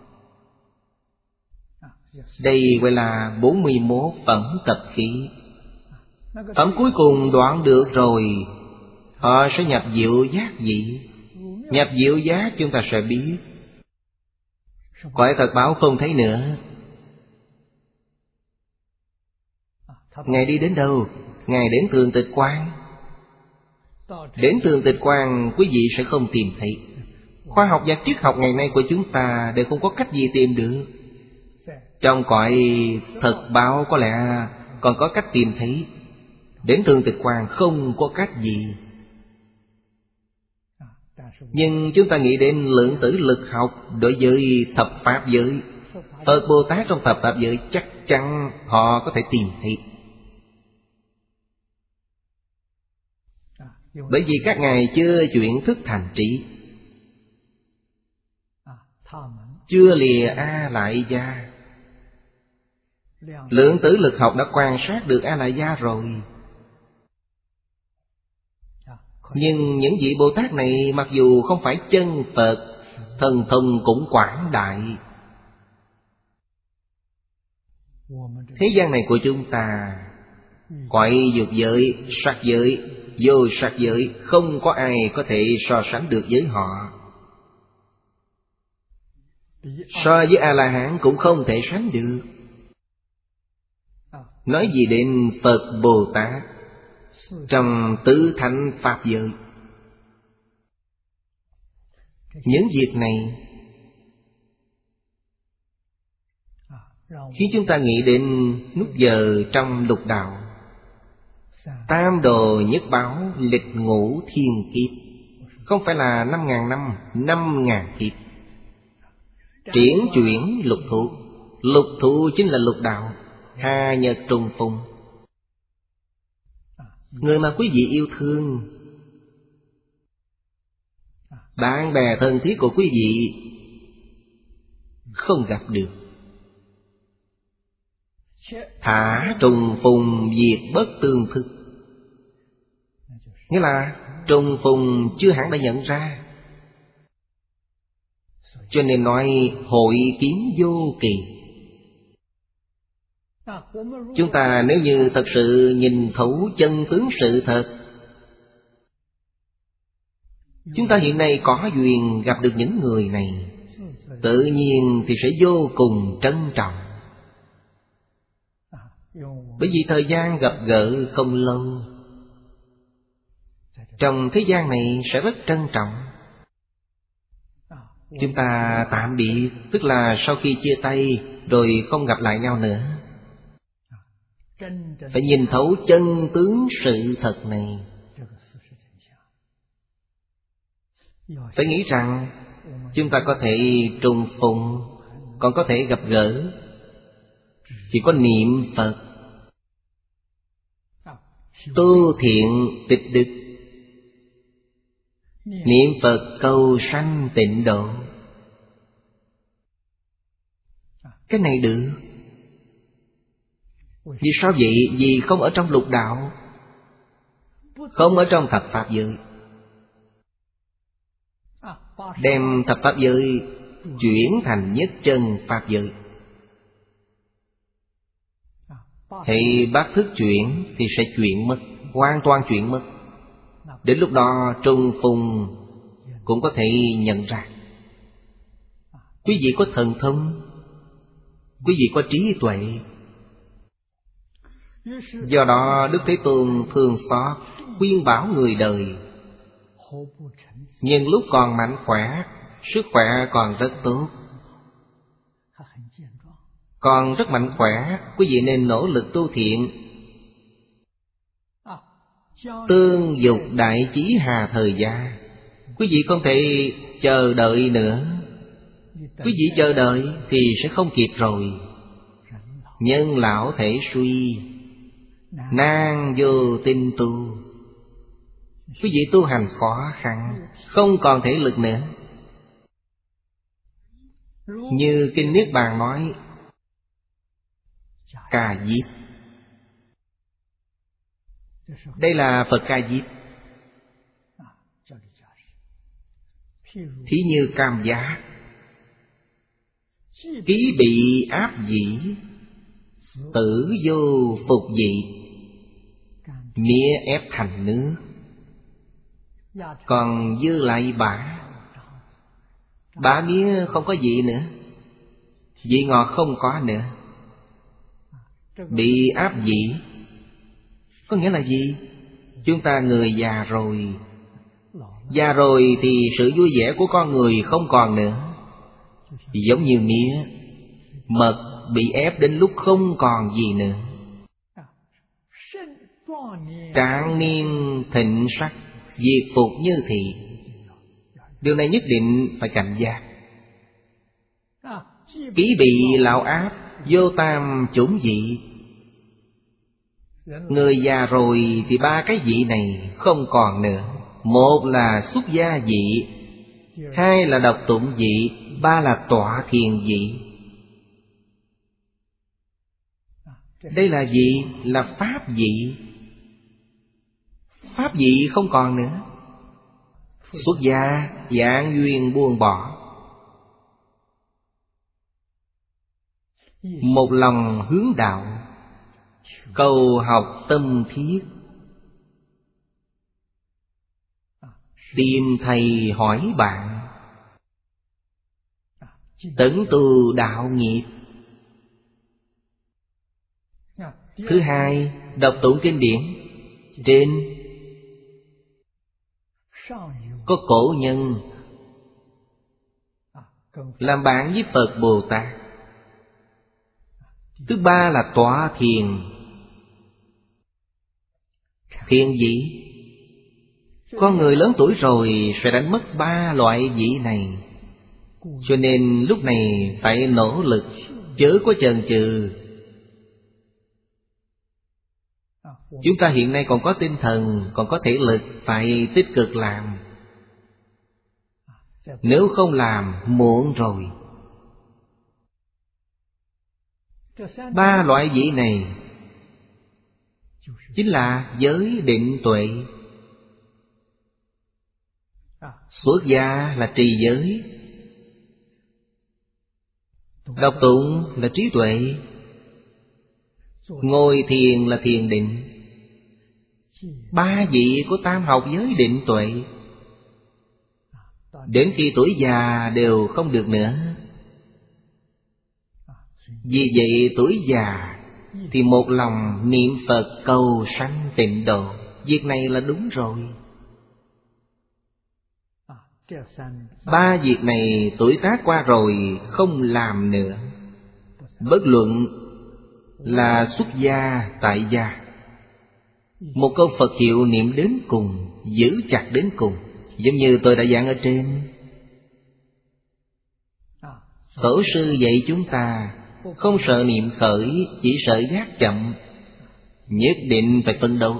Đây gọi là bốn mươi mốt phẩm tập khí. Phẩm cuối cùng đoạn được rồi, họ sẽ nhập diệu giác vị. Nhập diệu giác chúng ta sẽ biết cõi thật báo không thấy nữa. Ngài đi đến đâu? Ngài đến Tường Tịch Quan. Đến Tường Tịch Quan quý vị sẽ không tìm thấy. Khoa học và triết học ngày nay của chúng ta đều không có cách gì tìm được. Trong cõi thật báo có lẽ còn có cách tìm thấy. Đến Tường Tịch Quan không có cách gì. Nhưng chúng ta nghĩ đến lượng tử lực học đối với thập pháp giới. Phật Bồ Tát trong thập pháp giới chắc chắn họ có thể tìm thấy. Bởi vì các ngài chưa chuyển thức thành trí, chưa lìa A Lại Gia. Lượng tử lực học đã quan sát được A Lại Gia rồi. Nhưng những vị Bồ Tát này mặc dù không phải chân Phật, thần thông cũng quảng đại. Thế gian này của chúng ta, cõi dục giới, sắc giới, vô sắc giới, không có ai có thể so sánh được với họ. So với A-la-hán cũng không thể sánh được. Nói gì đến Phật Bồ Tát trong tứ thánh pháp giới. Những việc này khiến chúng ta nghĩ đến nút giờ trong lục đạo. Tam đồ nhất báo, lịch ngũ thiên kiếp. Không phải là năm ngàn năm, năm ngàn kiếp. Triển chuyển lục thụ. Lục thụ chính là lục đạo, hà nhật trùng phùng. Người mà quý vị yêu thương, bạn bè thân thiết của quý vị không gặp được. Thả trùng phùng diệt bất tương thức. Nghĩa là trùng phùng chưa hẳn đã nhận ra. Cho nên nói hội kiến vô kỳ. Chúng ta nếu như thật sự nhìn thấu chân tướng sự thật, chúng ta hiện nay có duyên gặp được những người này, tự nhiên thì sẽ vô cùng trân trọng. Bởi vì thời gian gặp gỡ không lâu, trong thế gian này sẽ rất trân trọng. Chúng ta tạm biệt, tức là sau khi chia tay rồi không gặp lại nhau nữa. Phải nhìn thấu chân tướng sự thật này. Phải nghĩ rằng chúng ta có thể trùng phùng, còn có thể gặp gỡ. Chỉ có niệm Phật, tu thiện tịch đức, niệm Phật cầu sanh tịnh độ. Cái này được. Vì sao vậy? Vì không ở trong lục đạo, không ở trong thập pháp giới. Đem thập pháp giới chuyển thành nhất chân pháp giới. Thì bác thức chuyển thì sẽ chuyển mất, hoàn toàn chuyển mất. Đến lúc đó trùng phùng cũng có thể nhận ra. Quý vị có thần thông, quý vị có trí tuệ. Do đó Đức Thế Tôn thương xót khuyên bảo người đời, nhưng lúc còn mạnh khỏe, sức khỏe còn rất tốt, còn rất mạnh khỏe, quý vị nên nỗ lực tu thiện. Tương dục đại chí hà thời gia. Quý vị không thể chờ đợi nữa. Quý vị chờ đợi thì sẽ không kịp rồi. Nhân lão thể suy, nan vô tinh tu. Quý vị tu hành khó khăn, không còn thể lực nữa. Như Kinh Niết Bàn nói, Ca Diếp. Đây là Phật Ca Diếp. Thí như Cam Giá, ký bị áp dĩ, tử vô phục dị, mía ép thành nước, còn dư lại bã. Bã mía không có vị nữa, vị ngọt không có nữa. Bị áp dĩ có nghĩa là gì? Chúng ta người già rồi. Già rồi thì sự vui vẻ của con người không còn nữa. Giống như mía, mật bị ép đến lúc không còn gì nữa. Trạng niên thịnh sắc, diệt phục như thị. Điều này nhất định phải cảnh giác. Ký bị lão áp, vô tam chủng dị. Người già rồi thì ba cái vị này không còn nữa. Một là xuất gia vị, hai là độc tụng vị, ba là tọa thiền vị. Đây là gì? Là pháp vị. Pháp vị không còn nữa. Xuất gia, dạng duyên buông bỏ, một lòng hướng đạo, cầu học tâm thiết, tìm thầy hỏi bạn, tấn tu đạo nghiệp. Thứ hai, đọc tụng kinh điển. Trên có cổ nhân làm bạn với Phật Bồ Tát. Thứ ba là tọa thiền. Thiền vị. Con người lớn tuổi rồi sẽ đánh mất ba loại vị này. Cho nên lúc này phải nỗ lực, chớ có chần chừ. Chúng ta hiện nay còn có tinh thần, còn có thể lực, phải tích cực làm. Nếu không làm, muộn rồi. Ba loại vị này chính là giới định tuệ. Xuất gia là trì giới, đọc tụng là trí tuệ, ngồi thiền là thiền định. Ba vị của tam học giới định tuệ, đến khi tuổi già đều không được nữa. Vì vậy tuổi già thì một lòng niệm Phật cầu sanh tịnh độ. Việc này là đúng rồi. Ba việc này tuổi tác qua rồi không làm nữa. Bất luận là xuất gia tại gia, một câu Phật hiệu niệm đến cùng, giữ chặt đến cùng. Giống như tôi đã giảng ở trên, Tổ sư dạy chúng ta không sợ niệm khởi, chỉ sợ giác chậm. Nhất định phải phấn đấu,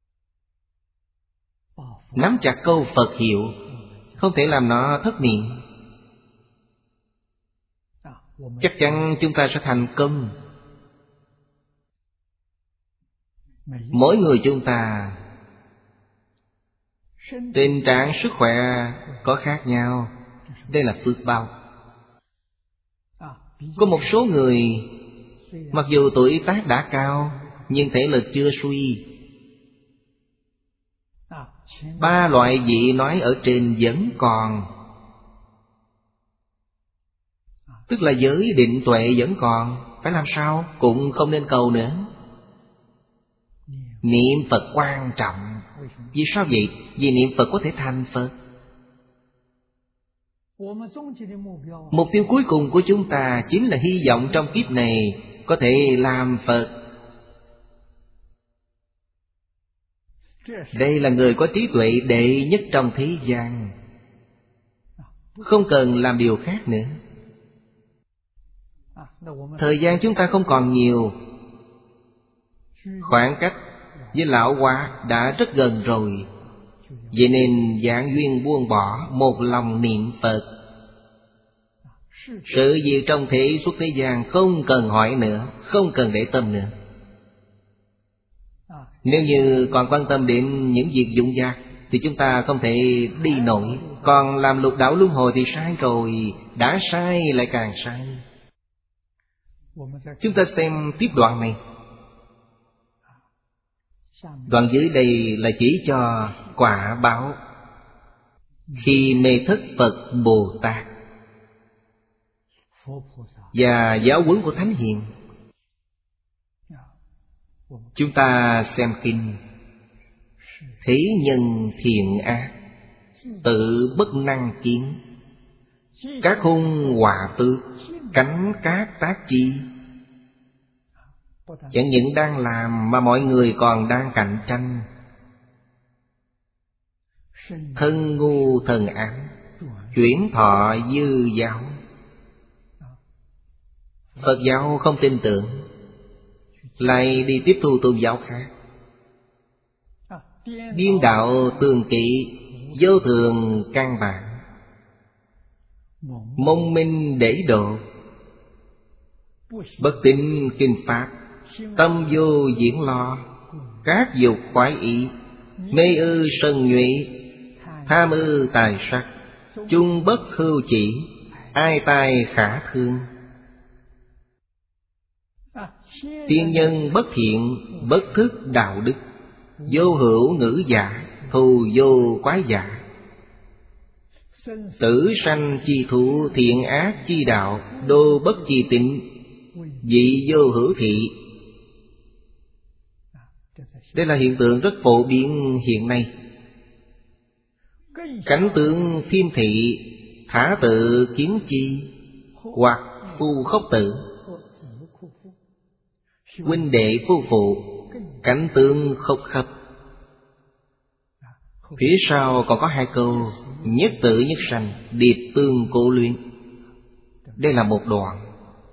nắm chặt câu Phật hiệu, không thể làm nó thất niệm. Chắc chắn chúng ta sẽ thành công. Mỗi người chúng ta tình trạng sức khỏe có khác nhau. Đây là phước báo. Có một số người mặc dù tuổi tác đã cao, nhưng thể lực chưa suy. Ba loại vị nói ở trên vẫn còn, tức là giới định tuệ vẫn còn. Phải làm sao? Cũng không nên cầu nữa. Niệm Phật quan trọng. Vì sao vậy? Vì niệm Phật có thể thành Phật. Mục tiêu cuối cùng của chúng ta chính là hy vọng trong kiếp này có thể làm Phật. Đây là người có trí tuệ đệ nhất trong thế gian. Không cần làm điều khác nữa. Thời gian chúng ta không còn nhiều. Khoảng cách với lão hóa đã rất gần rồi. Vậy nên Giảng Duyên buông bỏ một lòng niệm Phật. Sự việc trong thế xuất thế gian không cần hỏi nữa, không cần để tâm nữa. Nếu như còn quan tâm đến những việc dụng vặt thì chúng ta không thể đi nổi. Còn làm lục đạo luân hồi thì sai rồi. Đã sai lại càng sai. Chúng ta xem tiếp đoạn này. Đoạn dưới đây là chỉ cho quả báo khi mê thất Phật Bồ Tát và giáo huấn của Thánh Hiền. Chúng ta xem kinh. Thế nhân thiện ác, tự bất năng kiến. Các hung họa tước, cánh các tác chi. Chẳng những đang làm mà mọi người còn đang cạnh tranh. Thân ngu thần ám, chuyển thọ dư giáo. Phật giáo không tin tưởng, lại đi tiếp thu tôn giáo khác. Điên đạo tường kỵ, vô thường căn bản. Mông minh để độ, bất tín kinh pháp. Tâm vô diễn lo, các dục khoái ý. Mê ư sân nhuệ, tham ư tài sắc. Chung bất hưu chỉ, ai tai khả thương. Tiên nhân bất thiện, bất thức đạo đức. Vô hữu ngữ giả, thù vô quái giả. Tử sanh chi thụ, thiện ác chi đạo. Đô bất chi tịnh, dị vô hữu thị. Đây là hiện tượng rất phổ biến hiện nay. Cảnh tượng thiên thị, thả tự kiến chi. Hoặc phu khốc tử, huynh đệ phu phụ. Cảnh tượng khốc khập. Phía sau còn có hai câu: nhất tử nhất sanh, điệp tương cổ luyện. Đây là một đoạn.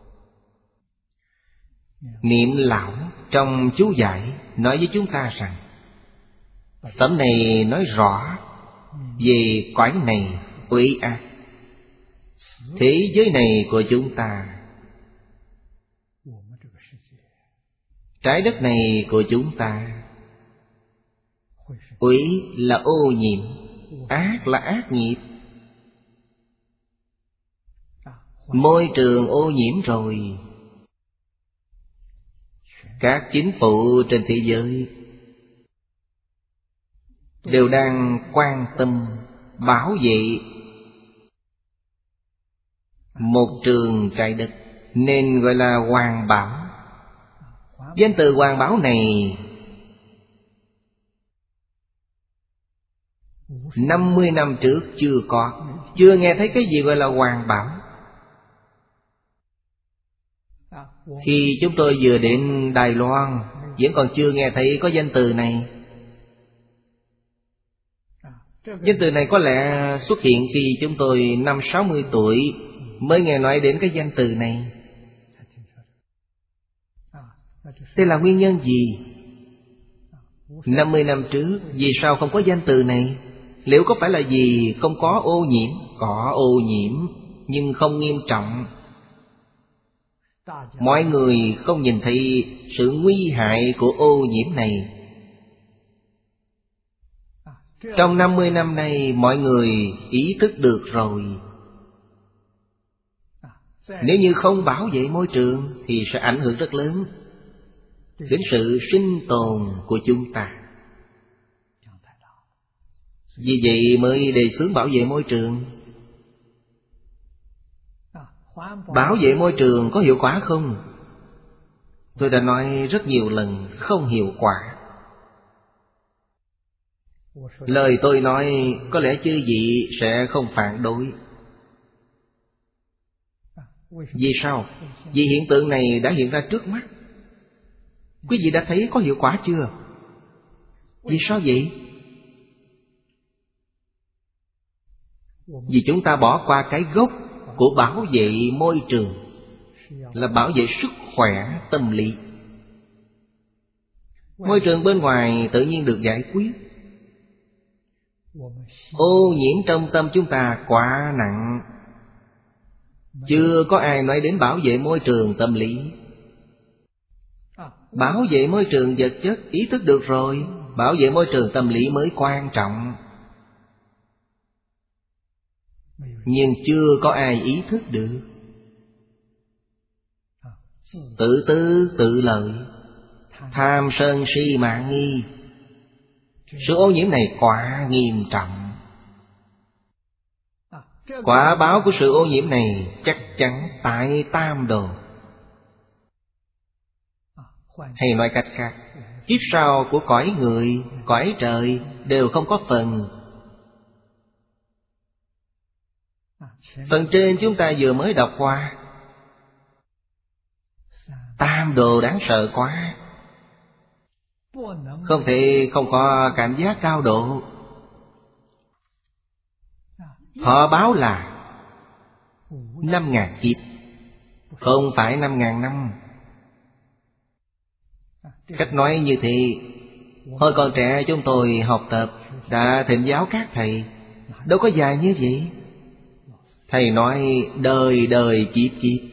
Niệm lão trong chú giải nói với chúng ta rằng phẩm này nói rõ về cõi này uy ác. Thế giới này của chúng ta, trái đất này của chúng ta, uy là ô nhiễm, ác là ác nghiệp. Môi trường ô nhiễm rồi. Các chính phủ trên thế giới đều đang quan tâm bảo vệ một trường trái đất, nên gọi là hoàn bảo. Danh từ hoàn bảo này năm mươi năm trước chưa có, chưa nghe thấy cái gì gọi là hoàn bảo. Khi chúng tôi vừa đến Đài Loan, vẫn còn chưa nghe thấy có danh từ này. Danh từ này có lẽ xuất hiện khi chúng tôi năm sáu mươi tuổi mới nghe nói đến cái danh từ này. Đây là nguyên nhân gì? Năm mươi năm trước vì sao không có danh từ này? Liệu có phải là vì không có ô nhiễm? Có ô nhiễm nhưng không nghiêm trọng. Mọi người không nhìn thấy sự nguy hại của ô nhiễm này. Trong năm mươi năm nay mọi người ý thức được rồi. Nếu như không bảo vệ môi trường thì sẽ ảnh hưởng rất lớn đến sự sinh tồn của chúng ta. Vì vậy mới đề xướng bảo vệ môi trường. Bảo vệ môi trường có hiệu quả không? Tôi đã nói rất nhiều lần, không hiệu quả. Lời tôi nói có lẽ chư vị sẽ không phản đối. Vì sao? Vì hiện tượng này đã hiện ra trước mắt. Quý vị đã thấy có hiệu quả chưa? Vì sao vậy? Vì chúng ta bỏ qua cái gốc của bảo vệ môi trường, là bảo vệ sức khỏe tâm lý. Môi trường bên ngoài tự nhiên được giải quyết. Ô nhiễm trong tâm chúng ta quá nặng. Chưa có ai nói đến bảo vệ môi trường tâm lý. Bảo vệ môi trường vật chất ý thức được rồi, bảo vệ môi trường tâm lý mới quan trọng. Nhưng chưa có ai ý thức được. Tự tư tự lợi, tham sân si mạng nghi. Sự ô nhiễm này quá nghiêm trọng. Quả báo của sự ô nhiễm này chắc chắn tại tam đồ. Hay nói cách khác, kiếp sau của cõi người, cõi trời đều không có phần. Phần trên chúng ta vừa mới đọc qua. Tam đồ đáng sợ quá. Không thể không có cảnh giác cao độ. Họ báo là năm ngàn kiếp, không phải năm ngàn năm. Cách nói như thế, hồi còn trẻ chúng tôi học tập đã thịnh giáo các thầy, đâu có dài như vậy. Thầy nói đời đời kiếp kiếp.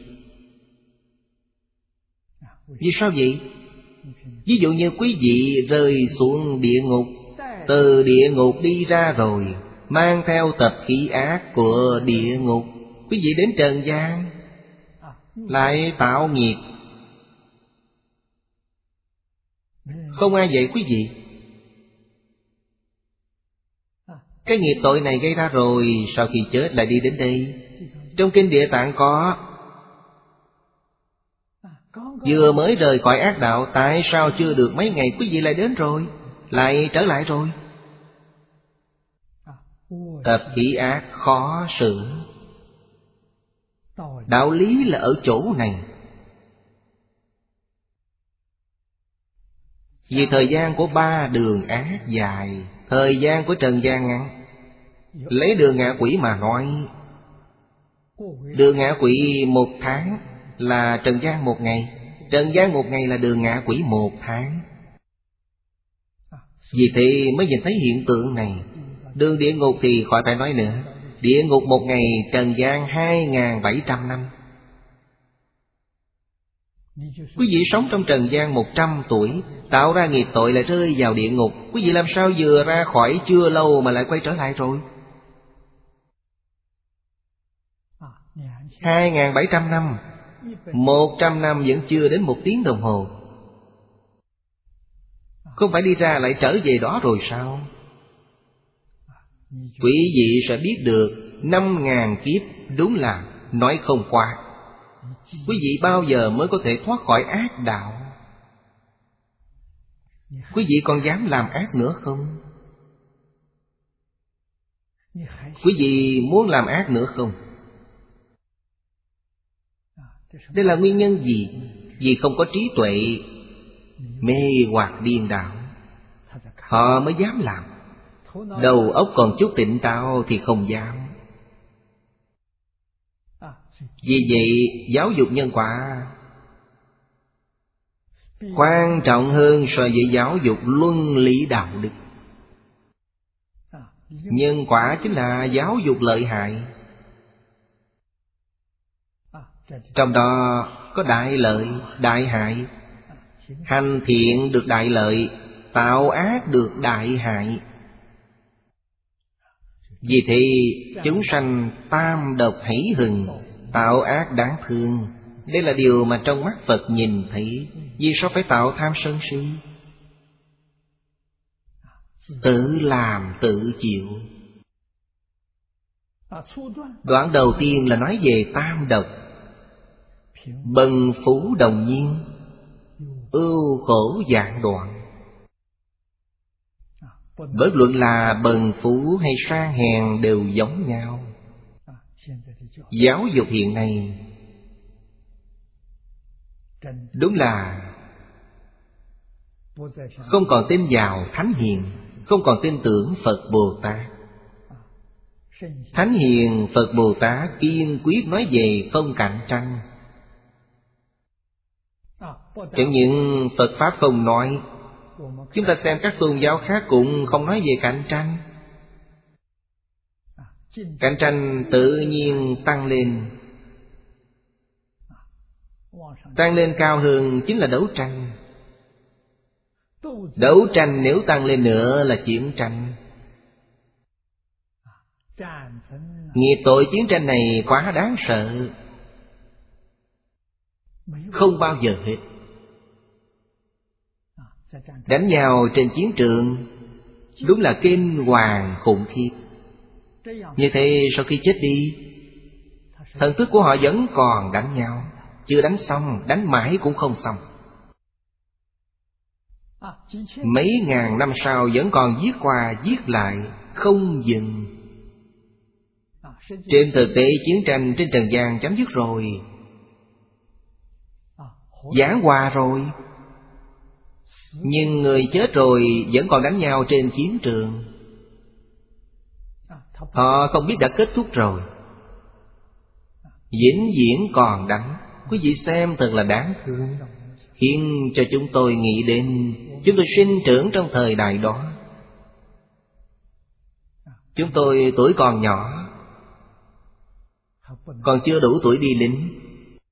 Vì sao vậy? Ví dụ như quý vị rơi xuống địa ngục, từ địa ngục đi ra rồi, mang theo tập khí ác của địa ngục, quý vị đến trần gian lại tạo nghiệp. Không ai dạy quý vị. Cái nghiệp tội này gây ra rồi, sau khi chết lại đi đến đây. Trong kinh Địa Tạng có, vừa mới rời cõi ác đạo, tại sao chưa được mấy ngày quý vị lại đến rồi, lại trở lại rồi? Tập khí ác khó sửa. Đạo lý là ở chỗ này. Vì thời gian của ba đường ác dài, thời gian của trần gian ngắn. Lấy đường ngạ quỷ mà nói, đường ngạ quỷ một tháng là trần gian một ngày, trần gian một ngày là đường ngạ quỷ một tháng. Vì thế mới nhìn thấy hiện tượng này. Đường địa ngục thì khỏi phải nói nữa. Địa ngục một ngày, trần gian hai nghìn bảy trăm năm. Quý vị sống trong trần gian một trăm tuổi, tạo ra nghiệp tội lại rơi vào địa ngục. Quý vị làm sao vừa ra khỏi chưa lâu mà lại quay trở lại rồi? Hai nghìn bảy trăm năm, một trăm năm vẫn chưa đến một tiếng đồng hồ. Không phải đi ra lại trở về đó rồi sao? Quý vị sẽ biết được năm ngàn kiếp đúng là nói không qua. Quý vị bao giờ mới có thể thoát khỏi ác đạo? Quý vị còn dám làm ác nữa không? Quý vị muốn làm ác nữa không? Đây là nguyên nhân gì? Vì không có trí tuệ, mê hoặc điên đảo, họ mới dám làm. Đầu óc còn chút tỉnh táo thì không dám. Vì vậy giáo dục nhân quả quan trọng hơn so với giáo dục luân lý đạo đức. Nhân quả chính là giáo dục lợi hại. Trong đó có đại lợi, đại hại. Hành thiện được đại lợi, tạo ác được đại hại. Vì thế chúng sanh tam độc hỷ hừng, tạo ác đáng thương. Đây là điều mà trong mắt Phật nhìn thấy. Vì sao phải tạo tham sân si? Tự làm tự chịu. Đoạn đầu tiên là nói về tam độc. Bần phú đồng nhiên, ưu khổ dạng đoạn. Bất luận là bần phú hay sang hèn đều giống nhau. Giáo dục hiện nay đúng là không còn tin vào Thánh Hiền, không còn tin tưởng Phật Bồ Tát. Thánh Hiền Phật Bồ Tát kiên quyết nói về không cạnh tranh. Chẳng những Phật Pháp không nói, chúng ta xem các tôn giáo khác cũng không nói về cạnh tranh. Cạnh tranh tự nhiên tăng lên. Tăng lên cao hơn chính là đấu tranh. Đấu tranh nếu tăng lên nữa là chiến tranh. Nghiệp tội chiến tranh này quá đáng sợ, không bao giờ hết. Đánh nhau trên chiến trường đúng là kinh hoàng khủng khiếp. Như thế sau khi chết đi, thần thức của họ vẫn còn đánh nhau. Chưa đánh xong, đánh mãi cũng không xong. Mấy ngàn năm sau vẫn còn giết qua giết lại, không dừng. Trên thực tế chiến tranh trên trần gian chấm dứt rồi, giảng hòa rồi. Nhưng người chết rồi vẫn còn đánh nhau trên chiến trường. Họ không biết đã kết thúc rồi, vĩnh viễn còn đánh. Quý vị xem thật là đáng thương, khiến cho chúng tôi nghĩ đến chúng tôi sinh trưởng trong thời đại đó. Chúng tôi tuổi còn nhỏ, còn chưa đủ tuổi đi lính,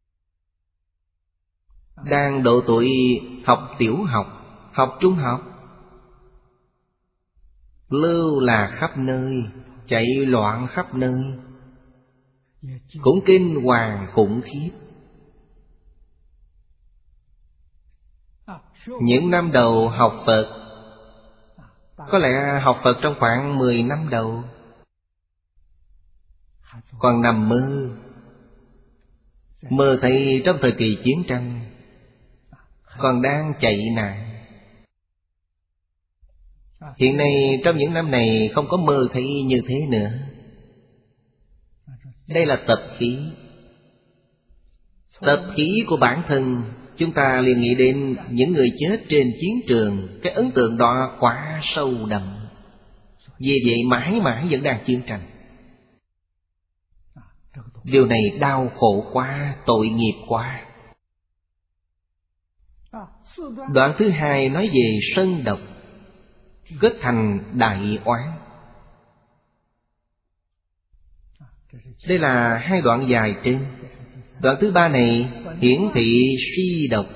đang độ tuổi học tiểu học, học trung học. Lưu là khắp nơi, chạy loạn khắp nơi, cũng kinh hoàng khủng khiếp. Những năm đầu học Phật, có lẽ học Phật trong khoảng mười năm đầu, còn nằm mơ. Mơ thấy trong thời kỳ chiến tranh còn đang chạy nạn. Hiện nay trong những năm này không có mơ thấy như thế nữa. Đây là tập khí. Tập khí của bản thân, chúng ta liền nghĩ đến những người chết trên chiến trường. Cái ấn tượng đó quá sâu đậm. Vì vậy mãi mãi vẫn đang chiến tranh. Điều này đau khổ quá, tội nghiệp quá. Đoạn thứ hai nói về sân độc, kết thành đại oán. Đây là hai đoạn dài trên. Đoạn thứ ba này hiển thị suy độc.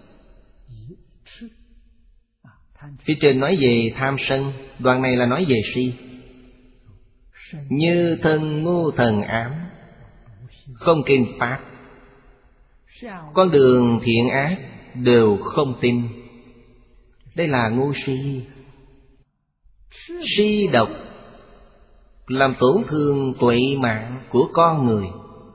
Phía trên nói về tham sân, đoạn này là nói về si. Như thân ngu thần ám, không kinh pháp, con đường thiện ác đều không tin. Đây là ngu si. Si độc làm tổn thương tuệ mạng của con người.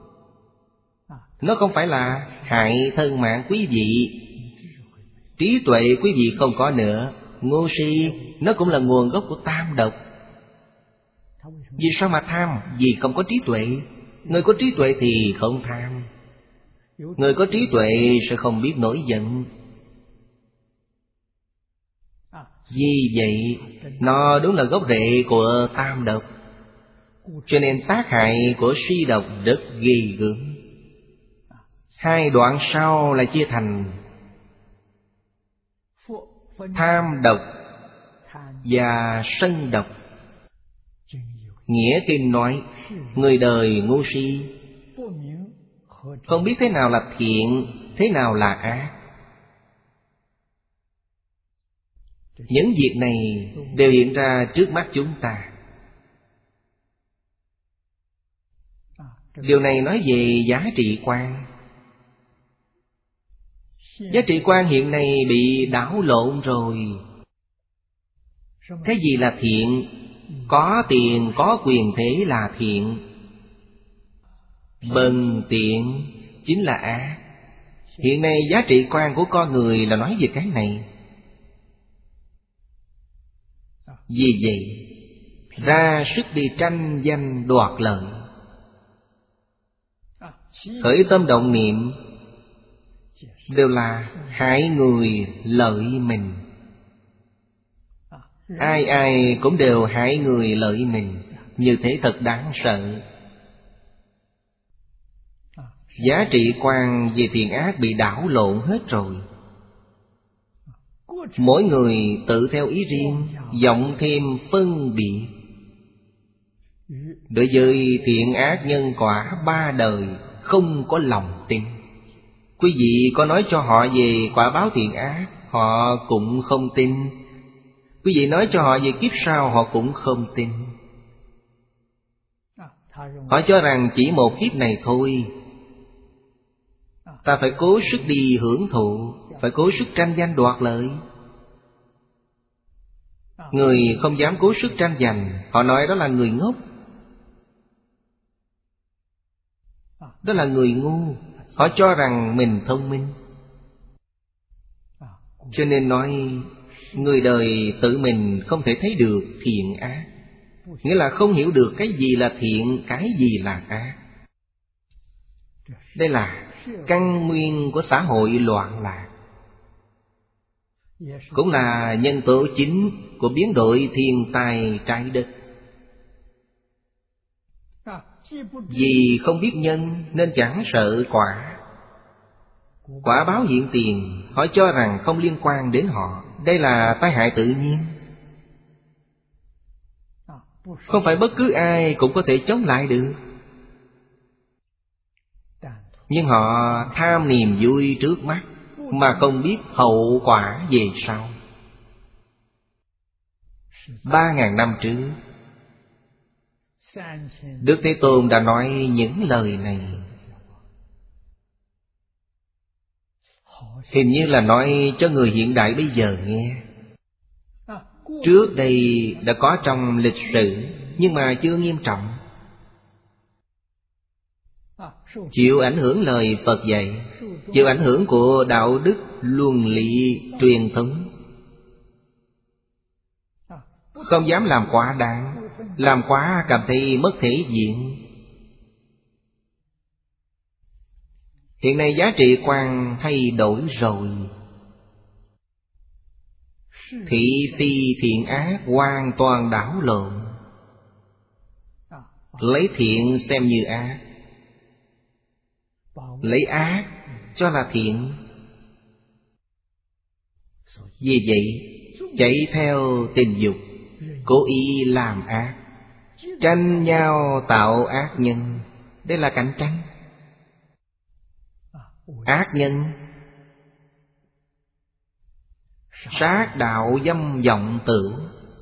Nó không phải là hại thân mạng quý vị. Trí tuệ quý vị không có nữa. Ngu si nó cũng là nguồn gốc của tam độc. Vì sao mà tham? Vì không có trí tuệ. Người có trí tuệ thì không tham. Người có trí tuệ sẽ không biết nổi giận. Vì vậy nó đúng là gốc rễ của tam độc. Cho nên tác hại của si độc rất ghê gớm. Hai đoạn sau là chia thành tham độc và sân độc. Nghĩa kinh nói người đời ngu si, không biết thế nào là thiện, thế nào là ác. Những việc này đều hiện ra trước mắt chúng ta. Điều này nói về giá trị quan. Giá trị quan hiện nay bị đảo lộn rồi. Cái gì là thiện? Có tiền, có quyền thế là thiện. Bần tiện chính là ác. Hiện nay giá trị quan của con người là nói về cái này. Vì vậy ra sức đi tranh danh đoạt lợi, khởi tâm động niệm đều là hại người lợi mình. Ai ai cũng đều hại người lợi mình. Như thế thật đáng sợ. Giá trị quan về thiện ác bị đảo lộn hết rồi. Mỗi người tự theo ý riêng, vọng thêm phân biệt. Đối với thiện ác nhân quả ba đời không có lòng tin. Quý vị có nói cho họ về quả báo thiện ác, họ cũng không tin. Quý vị nói cho họ về kiếp sau, họ cũng không tin. Họ cho rằng chỉ một kiếp này thôi, ta phải cố sức đi hưởng thụ, phải cố sức tranh danh đoạt lợi. Người không dám cố sức tranh giành, họ nói đó là người ngốc, đó là người ngu. Họ cho rằng mình thông minh. Cho nên nói người đời tự mình không thể thấy được thiện ác, nghĩa là không hiểu được cái gì là thiện, cái gì là ác. Đây là căn nguyên của xã hội loạn lạc, cũng là nhân tố chính của biến đổi thiên tai trái đất. Vì không biết nhân nên chẳng sợ quả. Quả báo hiện tiền, họ cho rằng không liên quan đến họ. Đây là tai hại tự nhiên. Không phải bất cứ ai cũng có thể chống lại được. Nhưng họ tham niềm vui trước mắt, mà không biết hậu quả về sau. Ba ngàn năm trước, Đức Thế Tôn đã nói những lời này. Hình như là nói cho người hiện đại bây giờ nghe. Trước đây đã có trong lịch sử, nhưng mà chưa nghiêm trọng. Chịu ảnh hưởng lời Phật dạy, chịu ảnh hưởng của đạo đức, luân lý, truyền thống. Không dám làm quá đáng, làm quá cảm thấy mất thể diện. Hiện nay giá trị quan thay đổi rồi. Thị phi thiện ác hoàn toàn đảo lộn. Lấy thiện xem như ác, lấy ác cho là thiện. Vì vậy chạy theo tình dục, cố ý làm ác, tranh nhau tạo ác nhân. Đây là cạnh tranh. Ác nhân sát đạo dâm vọng tưởng,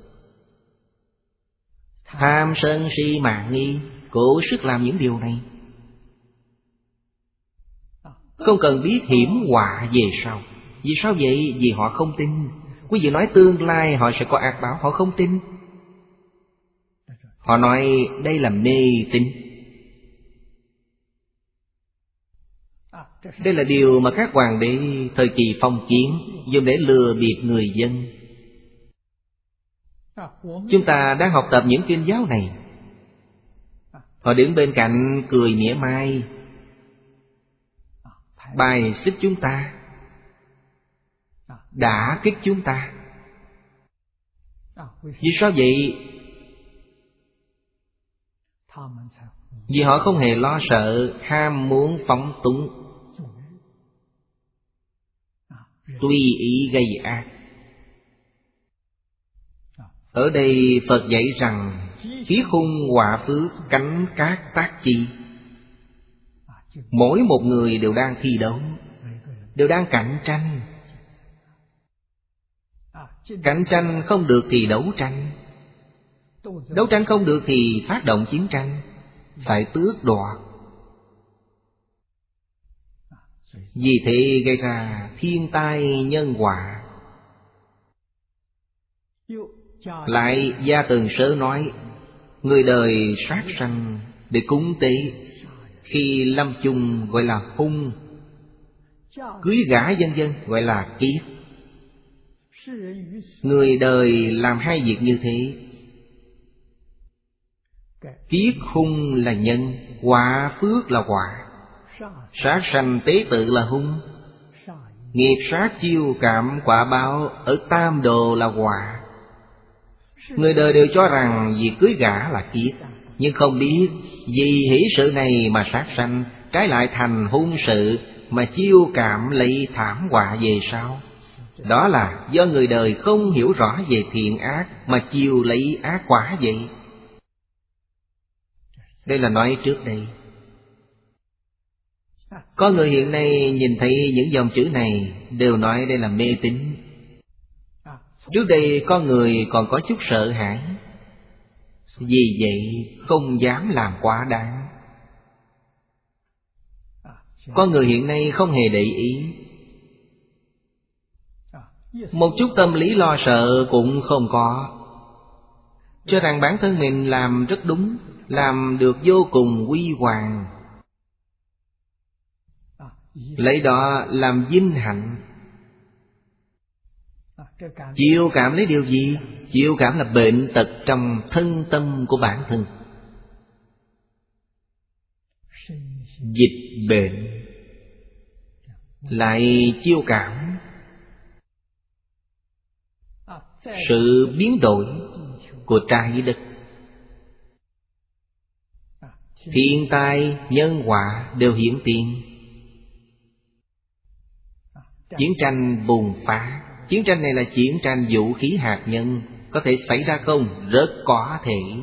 tham sân si mạn nghi, cố sức làm những điều này. Không cần biết hiểm họa về sau. Vì sao vậy? Vì họ không tin. Quý vị nói tương lai họ sẽ có ác báo, họ không tin. Họ nói đây là mê tín. Đây là điều mà các hoàng đế thời kỳ phong kiến dùng để lừa bịp người dân. Chúng ta đang học tập những kinh giáo này. Họ đứng bên cạnh cười mỉa mai, bài xích chúng ta, đả kích chúng ta. Vì sao vậy? Vì họ không hề lo sợ ham muốn phóng túng, tùy ý gây ác. Ở đây Phật dạy rằng khí khung họa phước, cánh cát tác chi. Mỗi một người đều đang thi đấu, đều đang cạnh tranh. Cạnh tranh không được thì đấu tranh, đấu tranh không được thì phát động chiến tranh, phải tước đoạt. Vì thế gây ra thiên tai nhân họa. Lại Gia Tường Sớ nói, người đời sát sanh để cúng tế, khi lâm chung gọi là hung, cưới gả vân vân gọi là kiết. Người đời làm hai việc như thế. Kiết hung là nhân, quả phước là quả. Sát sanh tế tự là hung, nghiệp sát chiêu cảm quả báo ở tam đồ là quả. Người đời đều cho rằng việc cưới gả là kiết, nhưng không biết vì hỷ sự này mà sát sanh, trái lại thành hung sự mà chiêu cảm lấy thảm họa về sau. Đó là do người đời không hiểu rõ về thiện ác mà chiêu lấy ác quả vậy. Đây là nói trước đây. Có người hiện nay nhìn thấy những dòng chữ này đều nói đây là mê tín. Trước đây có người còn có chút sợ hãi, vì vậy không dám làm quá đáng. Có người hiện nay không hề để ý, một chút tâm lý lo sợ cũng không có, cho rằng bản thân mình làm rất đúng, làm được vô cùng huy hoàng, lấy đó làm vinh hạnh. Chiêu cảm lấy điều gì? Chiêu cảm là bệnh tật trong thân tâm của bản thân. Dịch bệnh lại chiêu cảm sự biến đổi của trái đất. Thiên tai, nhân họa đều hiển tiền. Chiến tranh bùng phát. Chiến tranh này là chiến tranh vũ khí hạt nhân. Có thể xảy ra không? Rất có thể.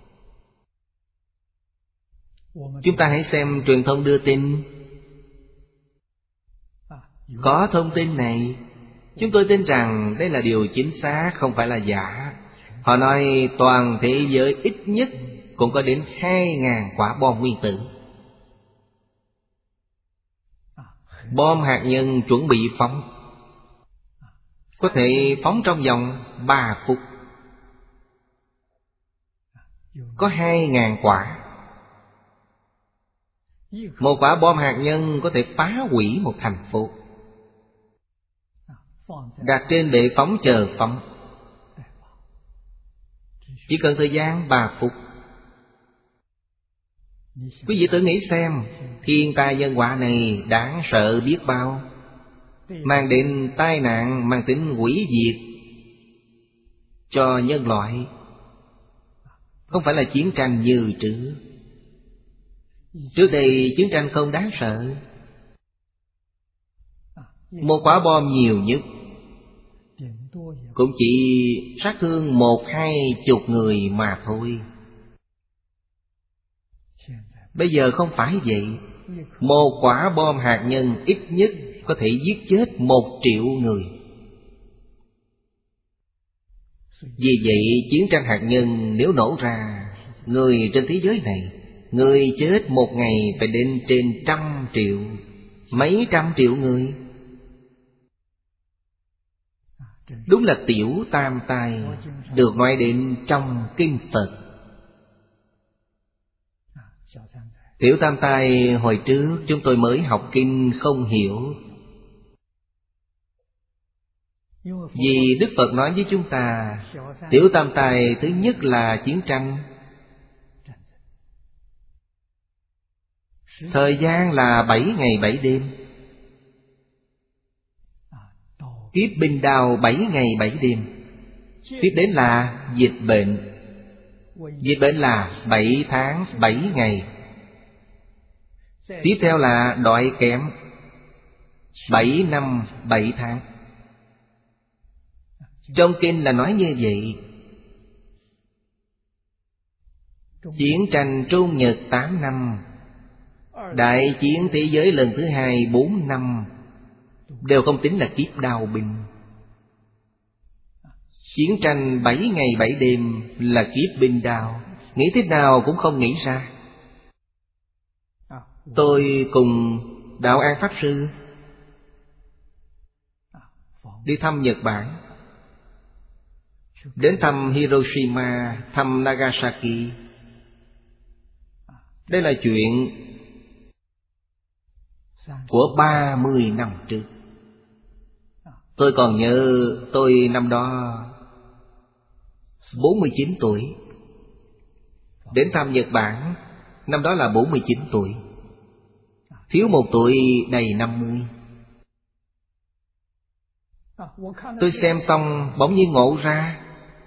Chúng ta hãy xem truyền thông đưa tin. Có thông tin này, chúng tôi tin rằng đây là điều chính xác, không phải là giả. Họ nói toàn thế giới ít nhất cũng có đến hai ngàn quả bom nguyên tử. Bom hạt nhân chuẩn bị phóng, có thể phóng trong vòng ba phút. Có hai ngàn quả. Một quả bom hạt nhân có thể phá hủy một thành phố. Đặt trên bệ phóng chờ phóng, chỉ cần thời gian ba phút. Quý vị tự nghĩ xem, thiên tai nhân họa này đáng sợ biết bao, mang đến tai nạn, mang tính hủy diệt cho nhân loại. Không phải là chiến tranh như trước. Trước đây chiến tranh không đáng sợ. Một quả bom nhiều nhất cũng chỉ sát thương một hai chục người mà thôi. Bây giờ không phải vậy. Một quả bom hạt nhân ít nhất có thể giết chết một triệu người. Vì vậy chiến tranh hạt nhân nếu nổ ra, người trên thế giới này, người chết một ngày phải đến trên trăm triệu, mấy trăm triệu người. Đúng là tiểu tam tai được nói đến trong kinh Phật. Tiểu tam tai hồi trước chúng tôi mới học kinh không hiểu. Vì Đức Phật nói với chúng ta, tiểu tam tai thứ nhất là chiến tranh. Thời gian là bảy ngày bảy đêm. Kiếp binh đao bảy ngày bảy đêm. Tiếp đến là dịch bệnh. Dịch bệnh là bảy tháng bảy ngày. Tiếp theo là đói kém, bảy năm bảy tháng. Trong kinh là nói như vậy. Chiến tranh Trung Nhật tám năm, đại chiến thế giới lần thứ hai bốn năm, đều không tính là kiếp đao binh. Chiến tranh bảy ngày bảy đêm là kiếp binh đao. Nghĩ thế nào cũng không nghĩ ra. Tôi cùng Đạo An Pháp Sư đi thăm Nhật Bản, đến thăm Hiroshima, thăm Nagasaki. Đây là chuyện của ba mươi năm trước. Tôi còn nhớ tôi năm đó bốn mươi chín tuổi. Đến thăm Nhật Bản, năm đó là bốn mươi chín tuổi. Thiếu một tuổi đầy năm mươi. Tôi xem xong bỗng nhiên ngộ ra,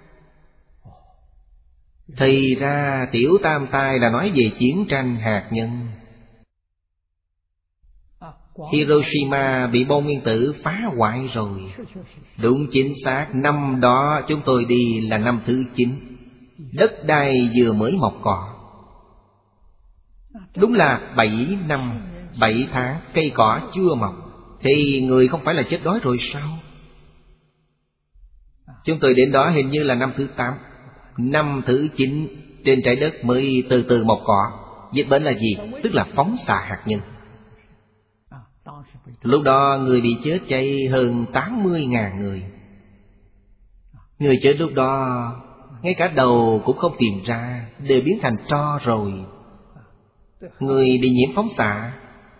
thì ra Tiểu Tam Tai là nói về chiến tranh hạt nhân. Hiroshima bị bom nguyên tử phá hoại rồi. Đúng chính xác, năm đó chúng tôi đi là năm thứ chín. Đất đai vừa mới mọc cỏ. Đúng là bảy năm, bảy tháng cây cỏ chưa mọc. Thì người không phải là chết đói rồi sao? Chúng tôi đến đó hình như là năm thứ tám. Năm thứ chín trên trái đất mới từ từ mọc cỏ. Dịch bệnh là gì? Tức là phóng xạ hạt nhân. Lúc đó người bị chết cháy hơn tám mươi ngàn người. Người chết lúc đó ngay cả đầu cũng không tìm ra, đều biến thành tro rồi. Người bị nhiễm phóng xạ,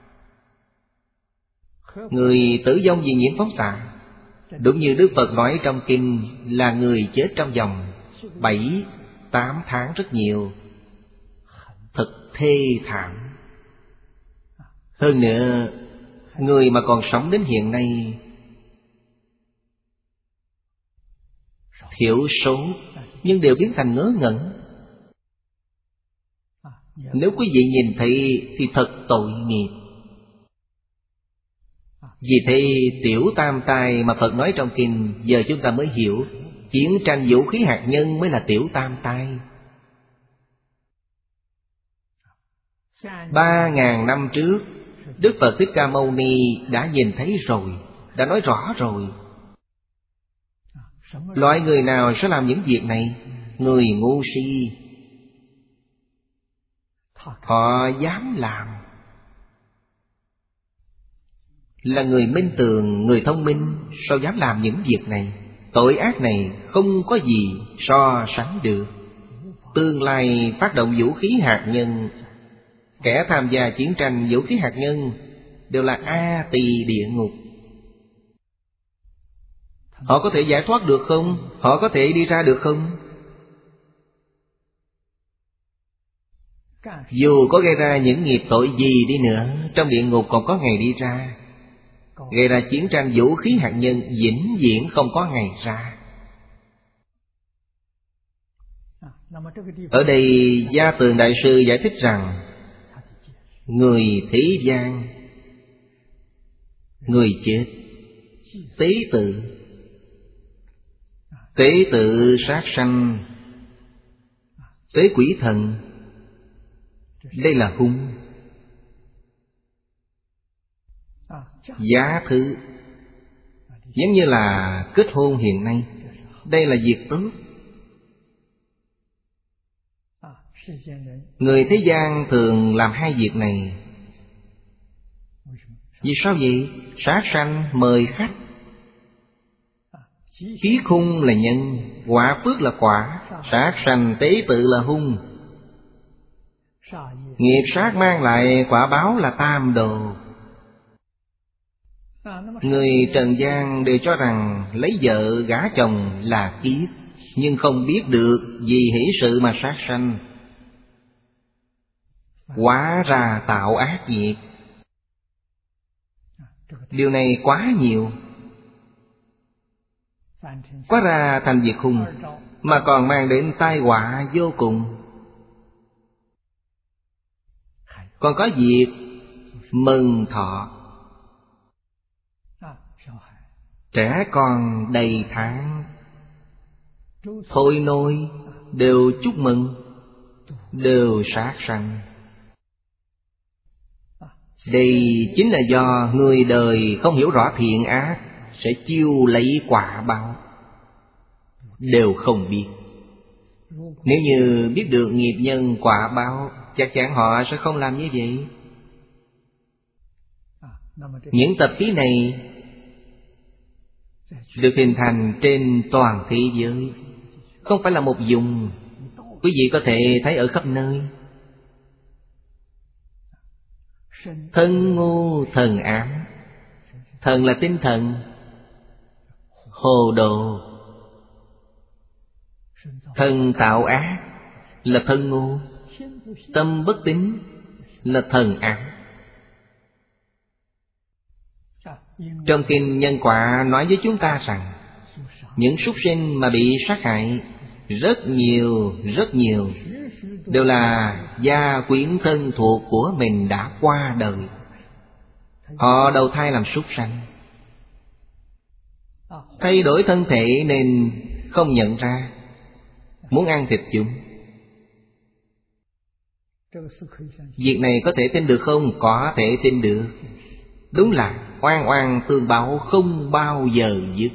người tử vong vì nhiễm phóng xạ. Đúng như Đức Phật nói trong kinh là người chết trong vòng bảy, tám tháng rất nhiều. Thật thê thảm. Hơn nữa, người mà còn sống đến hiện nay thiểu số, nhưng đều biến thành ngớ ngẩn. Nếu quý vị nhìn thấy thì thật tội nghiệp. Vì thế Tiểu Tam Tai mà Phật nói trong kinh, giờ chúng ta mới hiểu, chiến tranh vũ khí hạt nhân mới là Tiểu Tam Tai. Ba ngàn năm trước, Đức Phật Thích Ca Mâu Ni đã nhìn thấy rồi, đã nói rõ rồi. Loại người nào sẽ làm những việc này? Người ngu si. Họ dám làm. Là người minh tường, người thông minh, sao dám làm những việc này? Tội ác này không có gì so sánh được. Tương lai phát động vũ khí hạt nhân, kẻ tham gia chiến tranh vũ khí hạt nhân đều là A Tỳ địa ngục. Họ có thể giải thoát được không? Họ có thể đi ra được không? Dù có gây ra những nghiệp tội gì đi nữa, trong địa ngục còn có ngày đi ra. Gây ra chiến tranh vũ khí hạt nhân vĩnh viễn không có ngày ra. Ở đây Gia Tường Đại Sư giải thích rằng, người thế gian, người chết, tế tự, tế tự sát sanh, tế quỷ thần, đây là hung. Giá thứ, giống như là kết hôn hiện nay, đây là việc tốt. Người thế gian thường làm hai việc này. Vì sao vậy? Sát sanh mời khách, khí khung là nhân, quả phước là quả. Sát sanh tế tự là hung. Nghiệp sát mang lại quả báo là tam đồ. Người trần gian đều cho rằng lấy vợ gả chồng là kiết, nhưng không biết được vì hỷ sự mà sát sanh. Hóa ra tạo ác nghiệp. Điều này quá nhiều. Quá ra thành việc hung, mà còn mang đến tai họa vô cùng. Còn có việc mừng thọ. Trẻ con đầy tháng, thôi nôi đều chúc mừng, đều sát sanh. Đây chính là do người đời không hiểu rõ thiện ác, sẽ chiêu lấy quả báo, đều không biết. Nếu như biết được nghiệp nhân quả báo, chắc chắn họ sẽ không làm như vậy. Những tập khí này được hình thành trên toàn thế giới, không phải là một vùng. Quý vị có thể thấy ở khắp nơi. Thân ngu thần ám. Thần là tinh thần, hồ đồ. Thân tạo ác là thân ngu, tâm bất tín là thần ác. Trong kinh Nhân Quả nói với chúng ta rằng những súc sinh mà bị sát hại rất nhiều, rất nhiều đều là gia quyến thân thuộc của mình đã qua đời. Họ đầu thai làm súc sanh, thay đổi thân thể nên không nhận ra, muốn ăn thịt chúng. Việc này có thể tin được không? Có thể tin được. Đúng là oan oan tương báo không bao giờ dứt.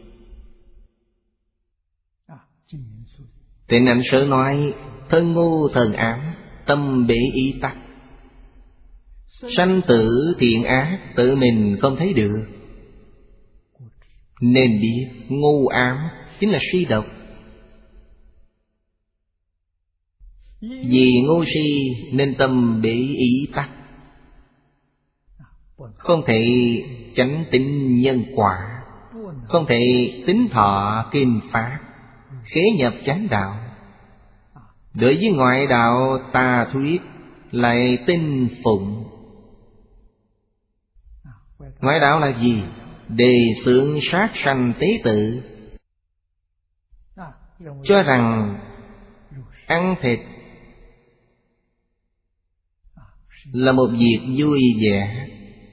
Tịnh Ảnh Sớ nói: thân ngu thần ám, tâm bể ý tắc. Sanh tử thiện ác tự mình không thấy được, nên biết ngu ám chính là suy độc. Vì ngu si nên tâm bể ý tắc, không thể chánh tín nhân quả, không thể tín thọ kinh pháp, khế nhập chánh đạo. Đối với ngoại đạo tà thuyết lại tin phụng. Ngoại đạo là gì? Đề xướng sát sanh tế tự, cho rằng ăn thịt là một việc vui vẻ.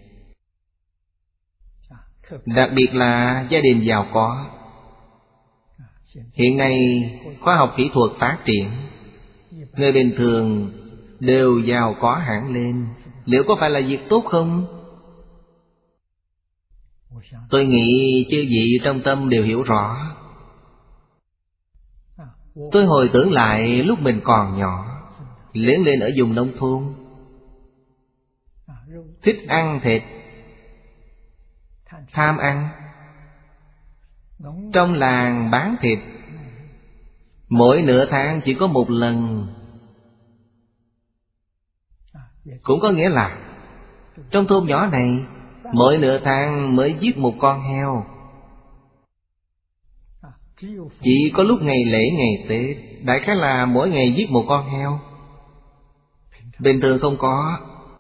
Đặc biệt là gia đình giàu có. Hiện nay khoa học kỹ thuật phát triển, người bình thường đều giàu có hẳn lên. Liệu có phải là việc tốt không? Tôi nghĩ chư vị trong tâm đều hiểu rõ. Tôi hồi tưởng lại lúc mình còn nhỏ, lớn lên ở vùng nông thôn, thích ăn thịt, tham ăn. Trong làng bán thịt, mỗi nửa tháng chỉ có một lần. Cũng có nghĩa là trong thôn nhỏ này, mỗi nửa tháng mới giết một con heo. Chỉ có lúc ngày lễ ngày Tết, đại khái là mỗi ngày giết một con heo. Bình thường không có.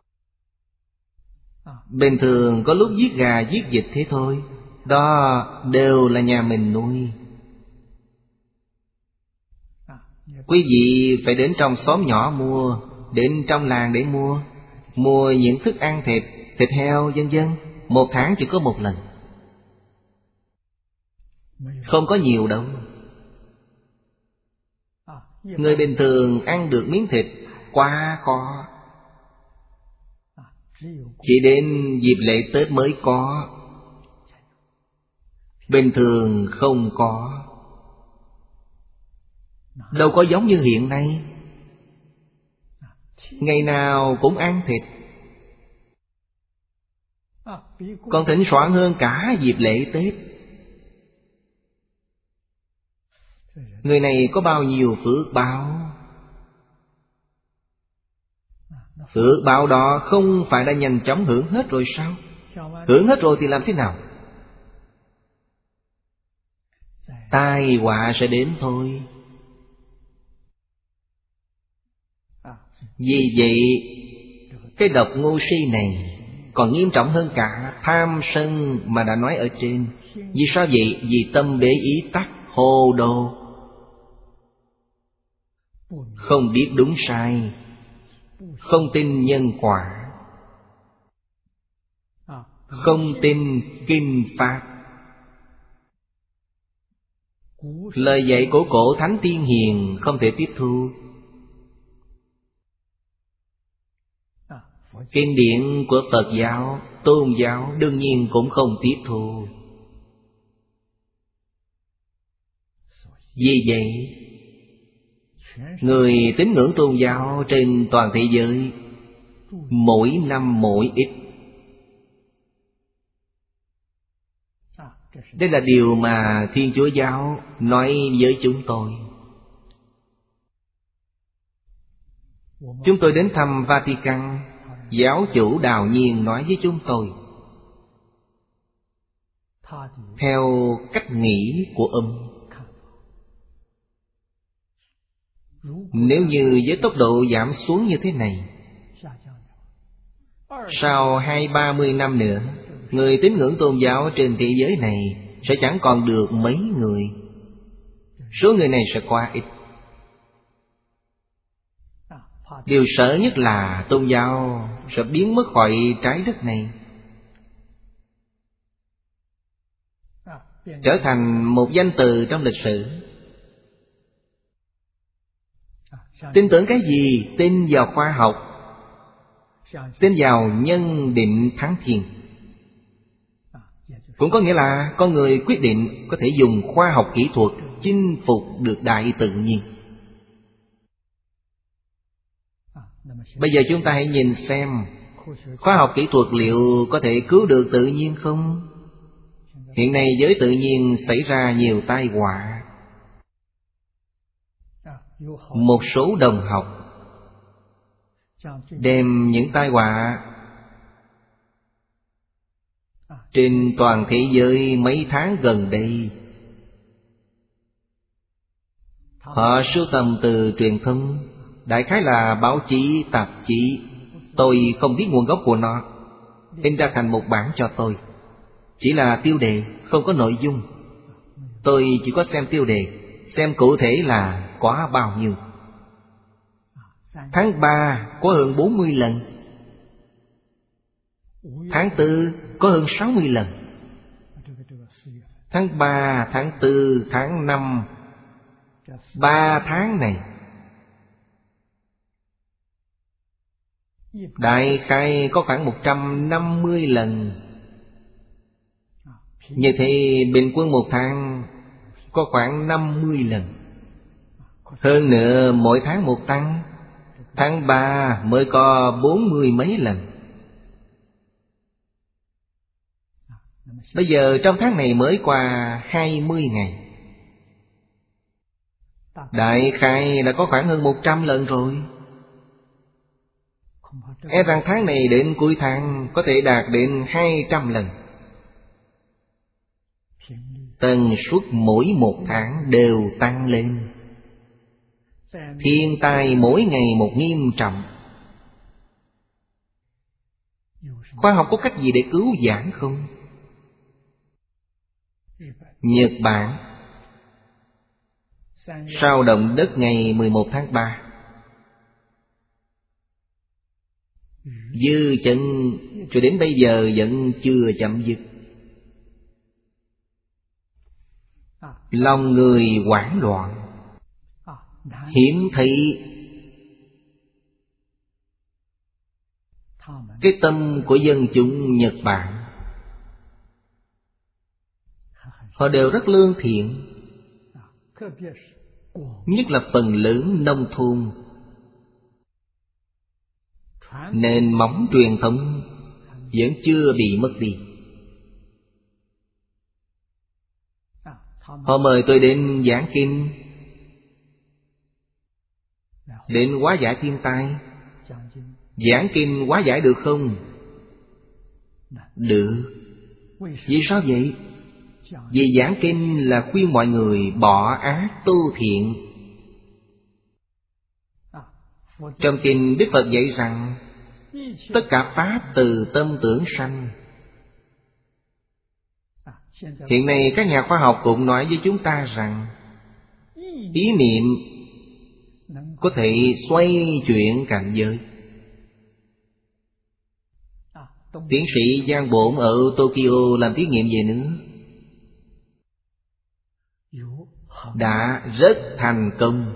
Bình thường có lúc giết gà giết vịt thế thôi. Đó đều là nhà mình nuôi. Quý vị phải đến trong xóm nhỏ mua, đến trong làng để mua. Mua những thức ăn thịt, thịt heo vân vân. Một tháng chỉ có một lần, không có nhiều đâu. Người bình thường ăn được miếng thịt quá khó, chỉ đến dịp lễ Tết mới có, bình thường không có. Đâu có giống như hiện nay, ngày nào cũng ăn thịt, còn thỉnh thoảng hơn cả dịp lễ Tết. Người này có bao nhiêu phước báo? Phước báo đó không phải đã nhanh chóng hưởng hết rồi sao? Hưởng hết rồi thì làm thế nào? Tai họa sẽ đến thôi. Vì vậy, cái độc ngu si này còn nghiêm trọng hơn cả tham sân mà đã nói ở trên. Vì sao vậy? Vì tâm bế ý tắc, hồ đồ, không biết đúng sai, không tin nhân quả, không tin kinh pháp. Lời dạy của cổ thánh tiên hiền không thể tiếp thu. Kinh điển của Phật giáo, tôn giáo đương nhiên cũng không tiếp thu. Vì vậy, người tín ngưỡng tôn giáo trên toàn thế giới mỗi năm mỗi ít. Đây là điều mà Thiên Chúa Giáo nói với chúng tôi. Chúng tôi đến thăm Vatican, giáo chủ Đào Nhiên nói với chúng tôi, theo cách nghĩ của ông. Nếu như với tốc độ giảm xuống như thế này, sau hai ba mươi năm nữa, người tín ngưỡng tôn giáo trên thế giới này sẽ chẳng còn được mấy người. Số người này sẽ quá ít. Điều sợ nhất là tôn giáo sẽ biến mất khỏi trái đất này, trở thành một danh từ trong lịch sử. Tin tưởng cái gì? Tin vào khoa học, tin vào nhân định thắng thiên. Cũng có nghĩa là con người quyết định có thể dùng khoa học kỹ thuật chinh phục được đại tự nhiên. Bây giờ chúng ta hãy nhìn xem khoa học kỹ thuật liệu có thể cứu được tự nhiên không? Hiện nay với tự nhiên xảy ra nhiều tai họa. Một số đồng học đem những tai họa trên toàn thế giới mấy tháng gần đây, họ sưu tầm từ truyền thông, đại khái là báo chí, tạp chí. Tôi không biết nguồn gốc của nó, in ra thành một bản cho tôi. Chỉ là tiêu đề, không có nội dung. Tôi chỉ có xem tiêu đề, xem cụ thể là có bao nhiêu. Tháng ba có hơn bốn mươi lần, tháng tư có hơn sáu mươi lần. Tháng ba, tháng tư, tháng năm, ba tháng này đại khái có khoảng một trăm năm mươi lần. Như thế bình quân một tháng có khoảng năm mươi lần. Hơn nữa mỗi tháng một tăng. Tháng ba mới có bốn mươi mấy lần. Bây giờ trong tháng này mới qua hai mươi ngày, đại khái đã có khoảng hơn một trăm lần rồi. E rằng tháng này đến cuối tháng có thể đạt đến hai trăm lần. Tần suất mỗi một tháng đều tăng lên. Thiên tai mỗi ngày một nghiêm trọng. Khoa học có cách gì để cứu vãn không? Nhật Bản sau động đất ngày mười một tháng ba, dư chấn cho đến bây giờ vẫn chưa chấm dứt. Lòng người hoảng loạn, hiển thị cái tâm của dân chúng Nhật Bản. Họ đều rất lương thiện, nhất là phần lớn nông thôn. Nền móng truyền thống vẫn chưa bị mất đi. Họ mời tôi đến giảng kinh, đến hóa giải thiên tai. Giảng kinh hóa giải được không? Được. Vì sao vậy? Vì giảng kinh là khuyên mọi người bỏ ác tu thiện. Trong kinh Đức Phật dạy rằng tất cả pháp từ tâm tưởng sanh. Hiện nay các nhà khoa học cũng nói với chúng ta rằng ý niệm có thể xoay chuyển cảnh giới. Tiến sĩ Giang Bổn ở Tokyo làm thí nghiệm về nữa, đã rất thành công.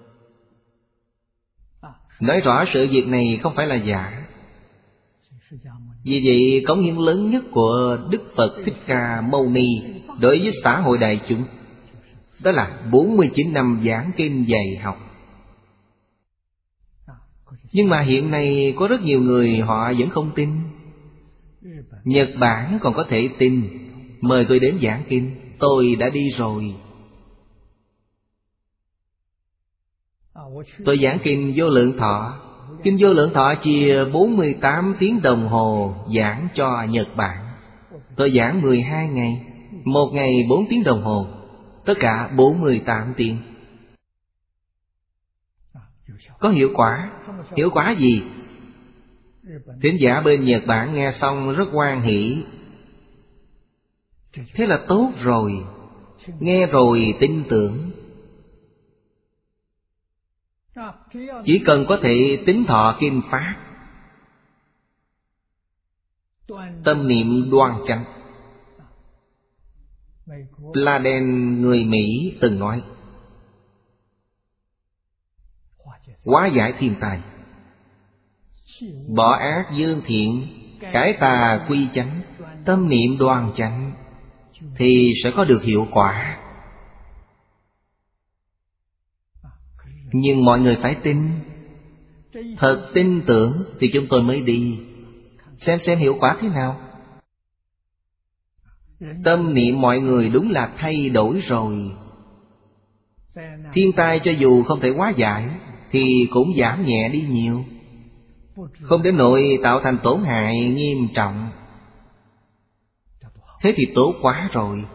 Nói rõ sự việc này không phải là giả. Vì vậy cống hiến lớn nhất của Đức Phật Thích Ca Mâu Ni đối với xã hội đại chúng đó là bốn mươi chín năm giảng kinh dạy học. Nhưng mà hiện nay có rất nhiều người họ vẫn không tin. Nhật Bản còn có thể tin. Mời tôi đến giảng kinh, tôi đã đi rồi. Tôi giảng kinh Vô Lượng Thọ. Kinh Vô Lượng Thọ chia bốn mươi tám tiếng đồng hồ giảng cho Nhật Bản. Tôi giảng mười hai ngày. Một ngày bốn tiếng đồng hồ, tất cả bốn mươi tám tiếng. Có hiệu quả. Hiệu quả gì? Thính giả bên Nhật Bản nghe xong rất hoan hỷ. Thế là tốt rồi. Nghe rồi tin tưởng. Chỉ cần có thể tín thọ kinh pháp, tâm niệm đoan chánh. Pladen người Mỹ từng nói, hóa giải thiên tai, bỏ ác dương thiện, cải tà quy chánh, tâm niệm đoan chánh, thì sẽ có được hiệu quả. Nhưng mọi người phải tin. Thật tin tưởng thì chúng tôi mới đi. Xem xem hiệu quả thế nào. Tâm niệm mọi người đúng là thay đổi rồi. Thiên tai cho dù không thể hóa giải thì cũng giảm nhẹ đi nhiều, không đến nỗi tạo thành tổn hại nghiêm trọng. Thế thì tốt quá rồi.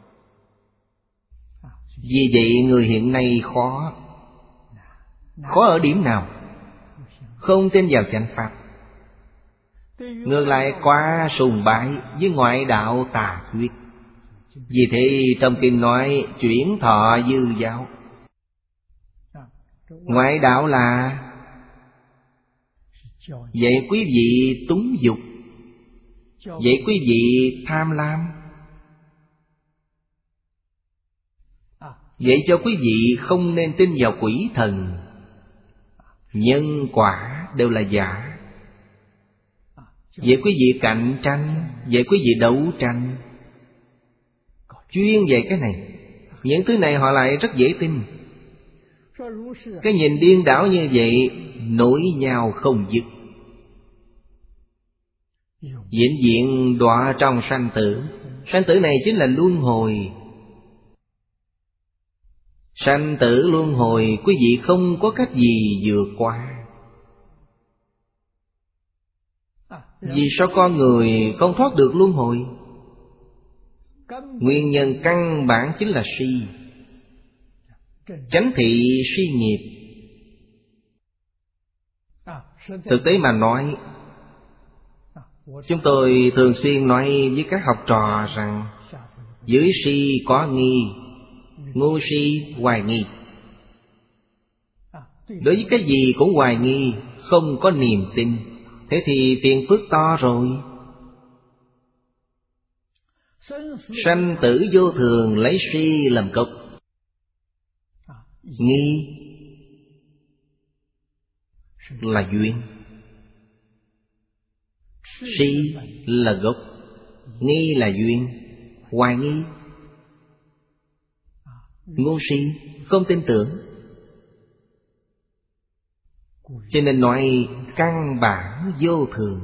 Vì vậy người hiện nay khó. Khó ở điểm nào? Không tin vào chánh pháp, ngược lại quá sùng bái với ngoại đạo tà thuyết. Vì thế trong kinh nói chuyển thọ dư giáo. Ngoại đạo là dạy quý vị túng dục, dạy quý vị tham lam, dạy cho quý vị không nên tin vào quỷ thần. Nhân quả đều là giả. Dạy quý vị cạnh tranh, dạy quý vị đấu tranh, chuyên dạy cái này. Những thứ này họ lại rất dễ tin. Cái nhìn điên đảo như vậy nối nhau không dứt, vĩnh viễn đọa trong sanh tử. Sanh tử này chính là luân hồi. Sanh tử luân hồi quý vị không có cách gì vượt qua. Vì sao con người không thoát được luân hồi? Nguyên nhân căn bản chính là si. Chánh thị si nghiệp. Thực tế mà nói, chúng tôi thường xuyên nói với các học trò rằng dưới si có nghi, ngu si hoài nghi. Đối với cái gì cũng hoài nghi, không có niềm tin, thế thì phiền phức to rồi. Sanh tử vô thường lấy si làm gốc. Nghi là duyên, si là gốc, nghi là duyên, hoài nghi. Ngu si không tin tưởng. Cho nên nói căn bản vô thường.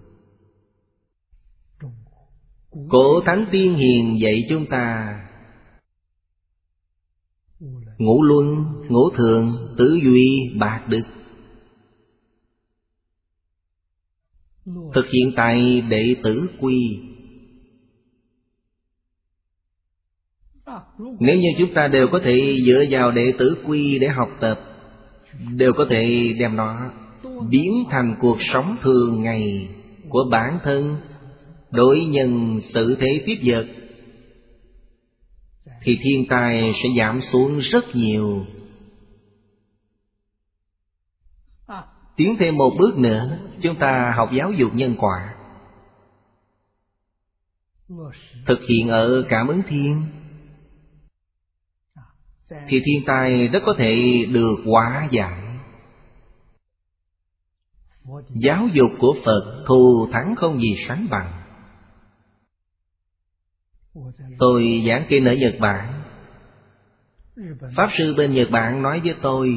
Cổ thánh tiên hiền dạy chúng ta ngũ luân, ngũ thường, tứ duy, bạc đức. Thực hiện tại đệ tử quy. Nếu như chúng ta đều có thể dựa vào đệ tử quy để học tập, đều có thể đem nó biến thành cuộc sống thường ngày của bản thân, đối nhân xử thế tiếp vật, thì thiên tai sẽ giảm xuống rất nhiều. Tiến thêm một bước nữa, chúng ta học giáo dục nhân quả, thực hiện ở cảm ứng thiên, thì thiên tai rất có thể được hóa giải. Giáo dục của Phật thù thắng không gì sánh bằng. Tôi giảng kinh ở Nhật Bản. Pháp sư bên Nhật Bản nói với tôi,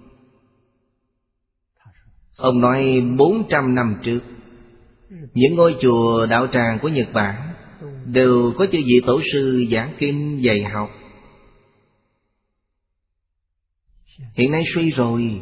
ông nói bốn trăm năm trước, những ngôi chùa đạo tràng của Nhật Bản đều có chư vị tổ sư giảng kinh dạy học. Hiện nay suy rồi.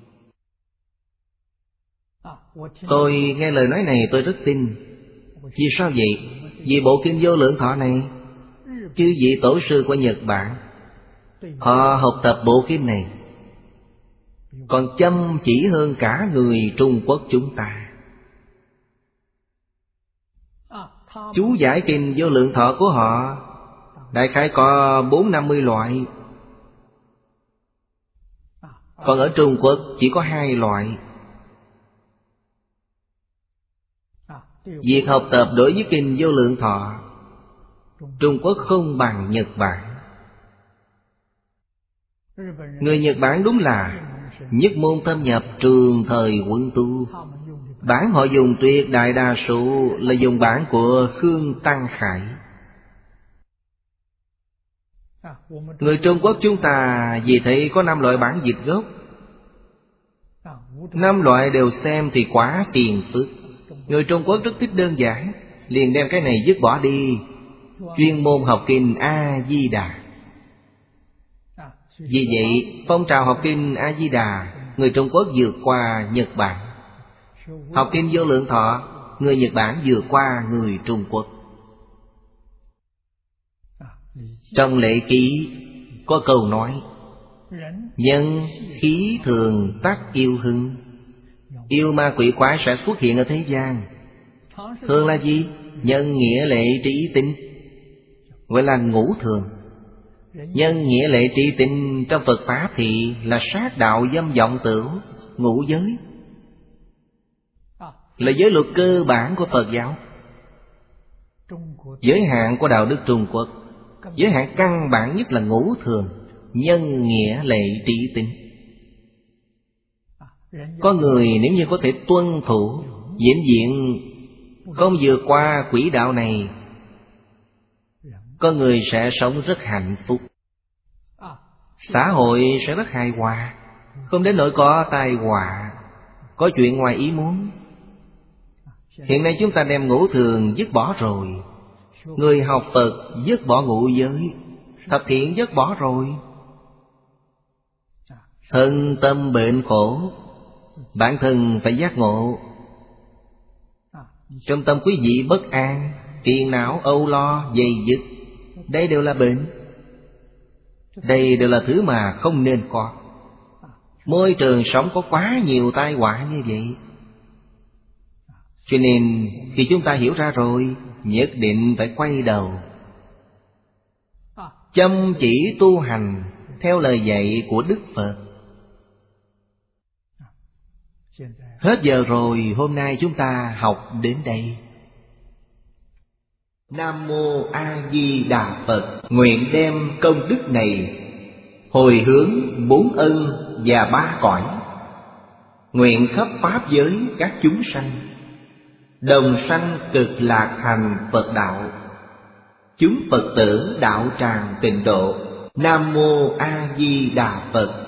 Tôi nghe lời nói này tôi rất tin. Vì sao vậy? Vì bộ kinh Vô Lượng Thọ này Chư vị tổ sư của Nhật Bản, họ học tập bộ kinh này còn chăm chỉ hơn cả người Trung Quốc chúng ta. Chú giải kinh Vô Lượng Thọ của họ đại khái có bốn năm mươi loại, còn ở Trung Quốc chỉ có hai loại. Việc học tập đối với kinh Vô Lượng Thọ, Trung Quốc không bằng Nhật Bản. Người Nhật Bản đúng là nhất môn thâm nhập, trường thời quân tu. Bản họ dùng tuyệt đại đa số là dùng bản của Khương Tăng Khải. Người Trung Quốc chúng ta vì thế có năm loại bản dịch gốc. Năm loại đều xem thì quá tiền phức. Người Trung Quốc rất thích đơn giản, liền đem cái này dứt bỏ đi, chuyên môn học kinh A-di-đà. Vì vậy phong trào học kinh A-di-đà, người Trung Quốc vượt qua Nhật Bản. Học kinh Vô Lượng Thọ, người Nhật Bản vượt qua người Trung Quốc. Trong Lễ Ký có câu nói: nhân khí thường tắc yêu hưng. Yêu ma quỷ quái sẽ xuất hiện ở thế gian. Thường là gì? Nhân nghĩa lệ trí tín, gọi là ngũ thường. Nhân nghĩa lệ trí tín trong Phật Pháp thì là sát đạo dâm vọng tửu, ngũ giới, là giới luật cơ bản của Phật giáo. Giới hạn của đạo đức Trung Quốc, giới hạn căn bản nhất là ngũ thường, nhân nghĩa lệ trí tín. Có người nếu như có thể tuân thủ, vĩnh viễn không vượt qua quỹ đạo này, có người sẽ sống rất hạnh phúc, xã hội sẽ rất hài hòa, không đến nỗi có tai họa, có chuyện ngoài ý muốn. Hiện nay chúng ta đem ngũ thường dứt bỏ rồi. Người học Phật dứt bỏ ngũ giới, thập thiện dứt bỏ rồi. Thân tâm bệnh khổ, bản thân phải giác ngộ. Trong tâm quý vị bất an, phiền não, âu lo, dây dứt, đây đều là bệnh. Đây đều là thứ mà không nên có. Môi trường sống có quá nhiều tai họa như vậy. Cho nên khi chúng ta hiểu ra rồi, nhất định phải quay đầu, chăm chỉ tu hành theo lời dạy của Đức Phật. Hết giờ rồi, hôm nay chúng ta học đến đây. Nam Mô A Di Đà Phật. Nguyện đem công đức này hồi hướng bốn ân và ba cõi, nguyện khắp pháp giới các chúng sanh đồng sanh cực lạc thành Phật đạo, chúng Phật tử đạo tràng tịnh độ. Nam Mô A Di Đà Phật.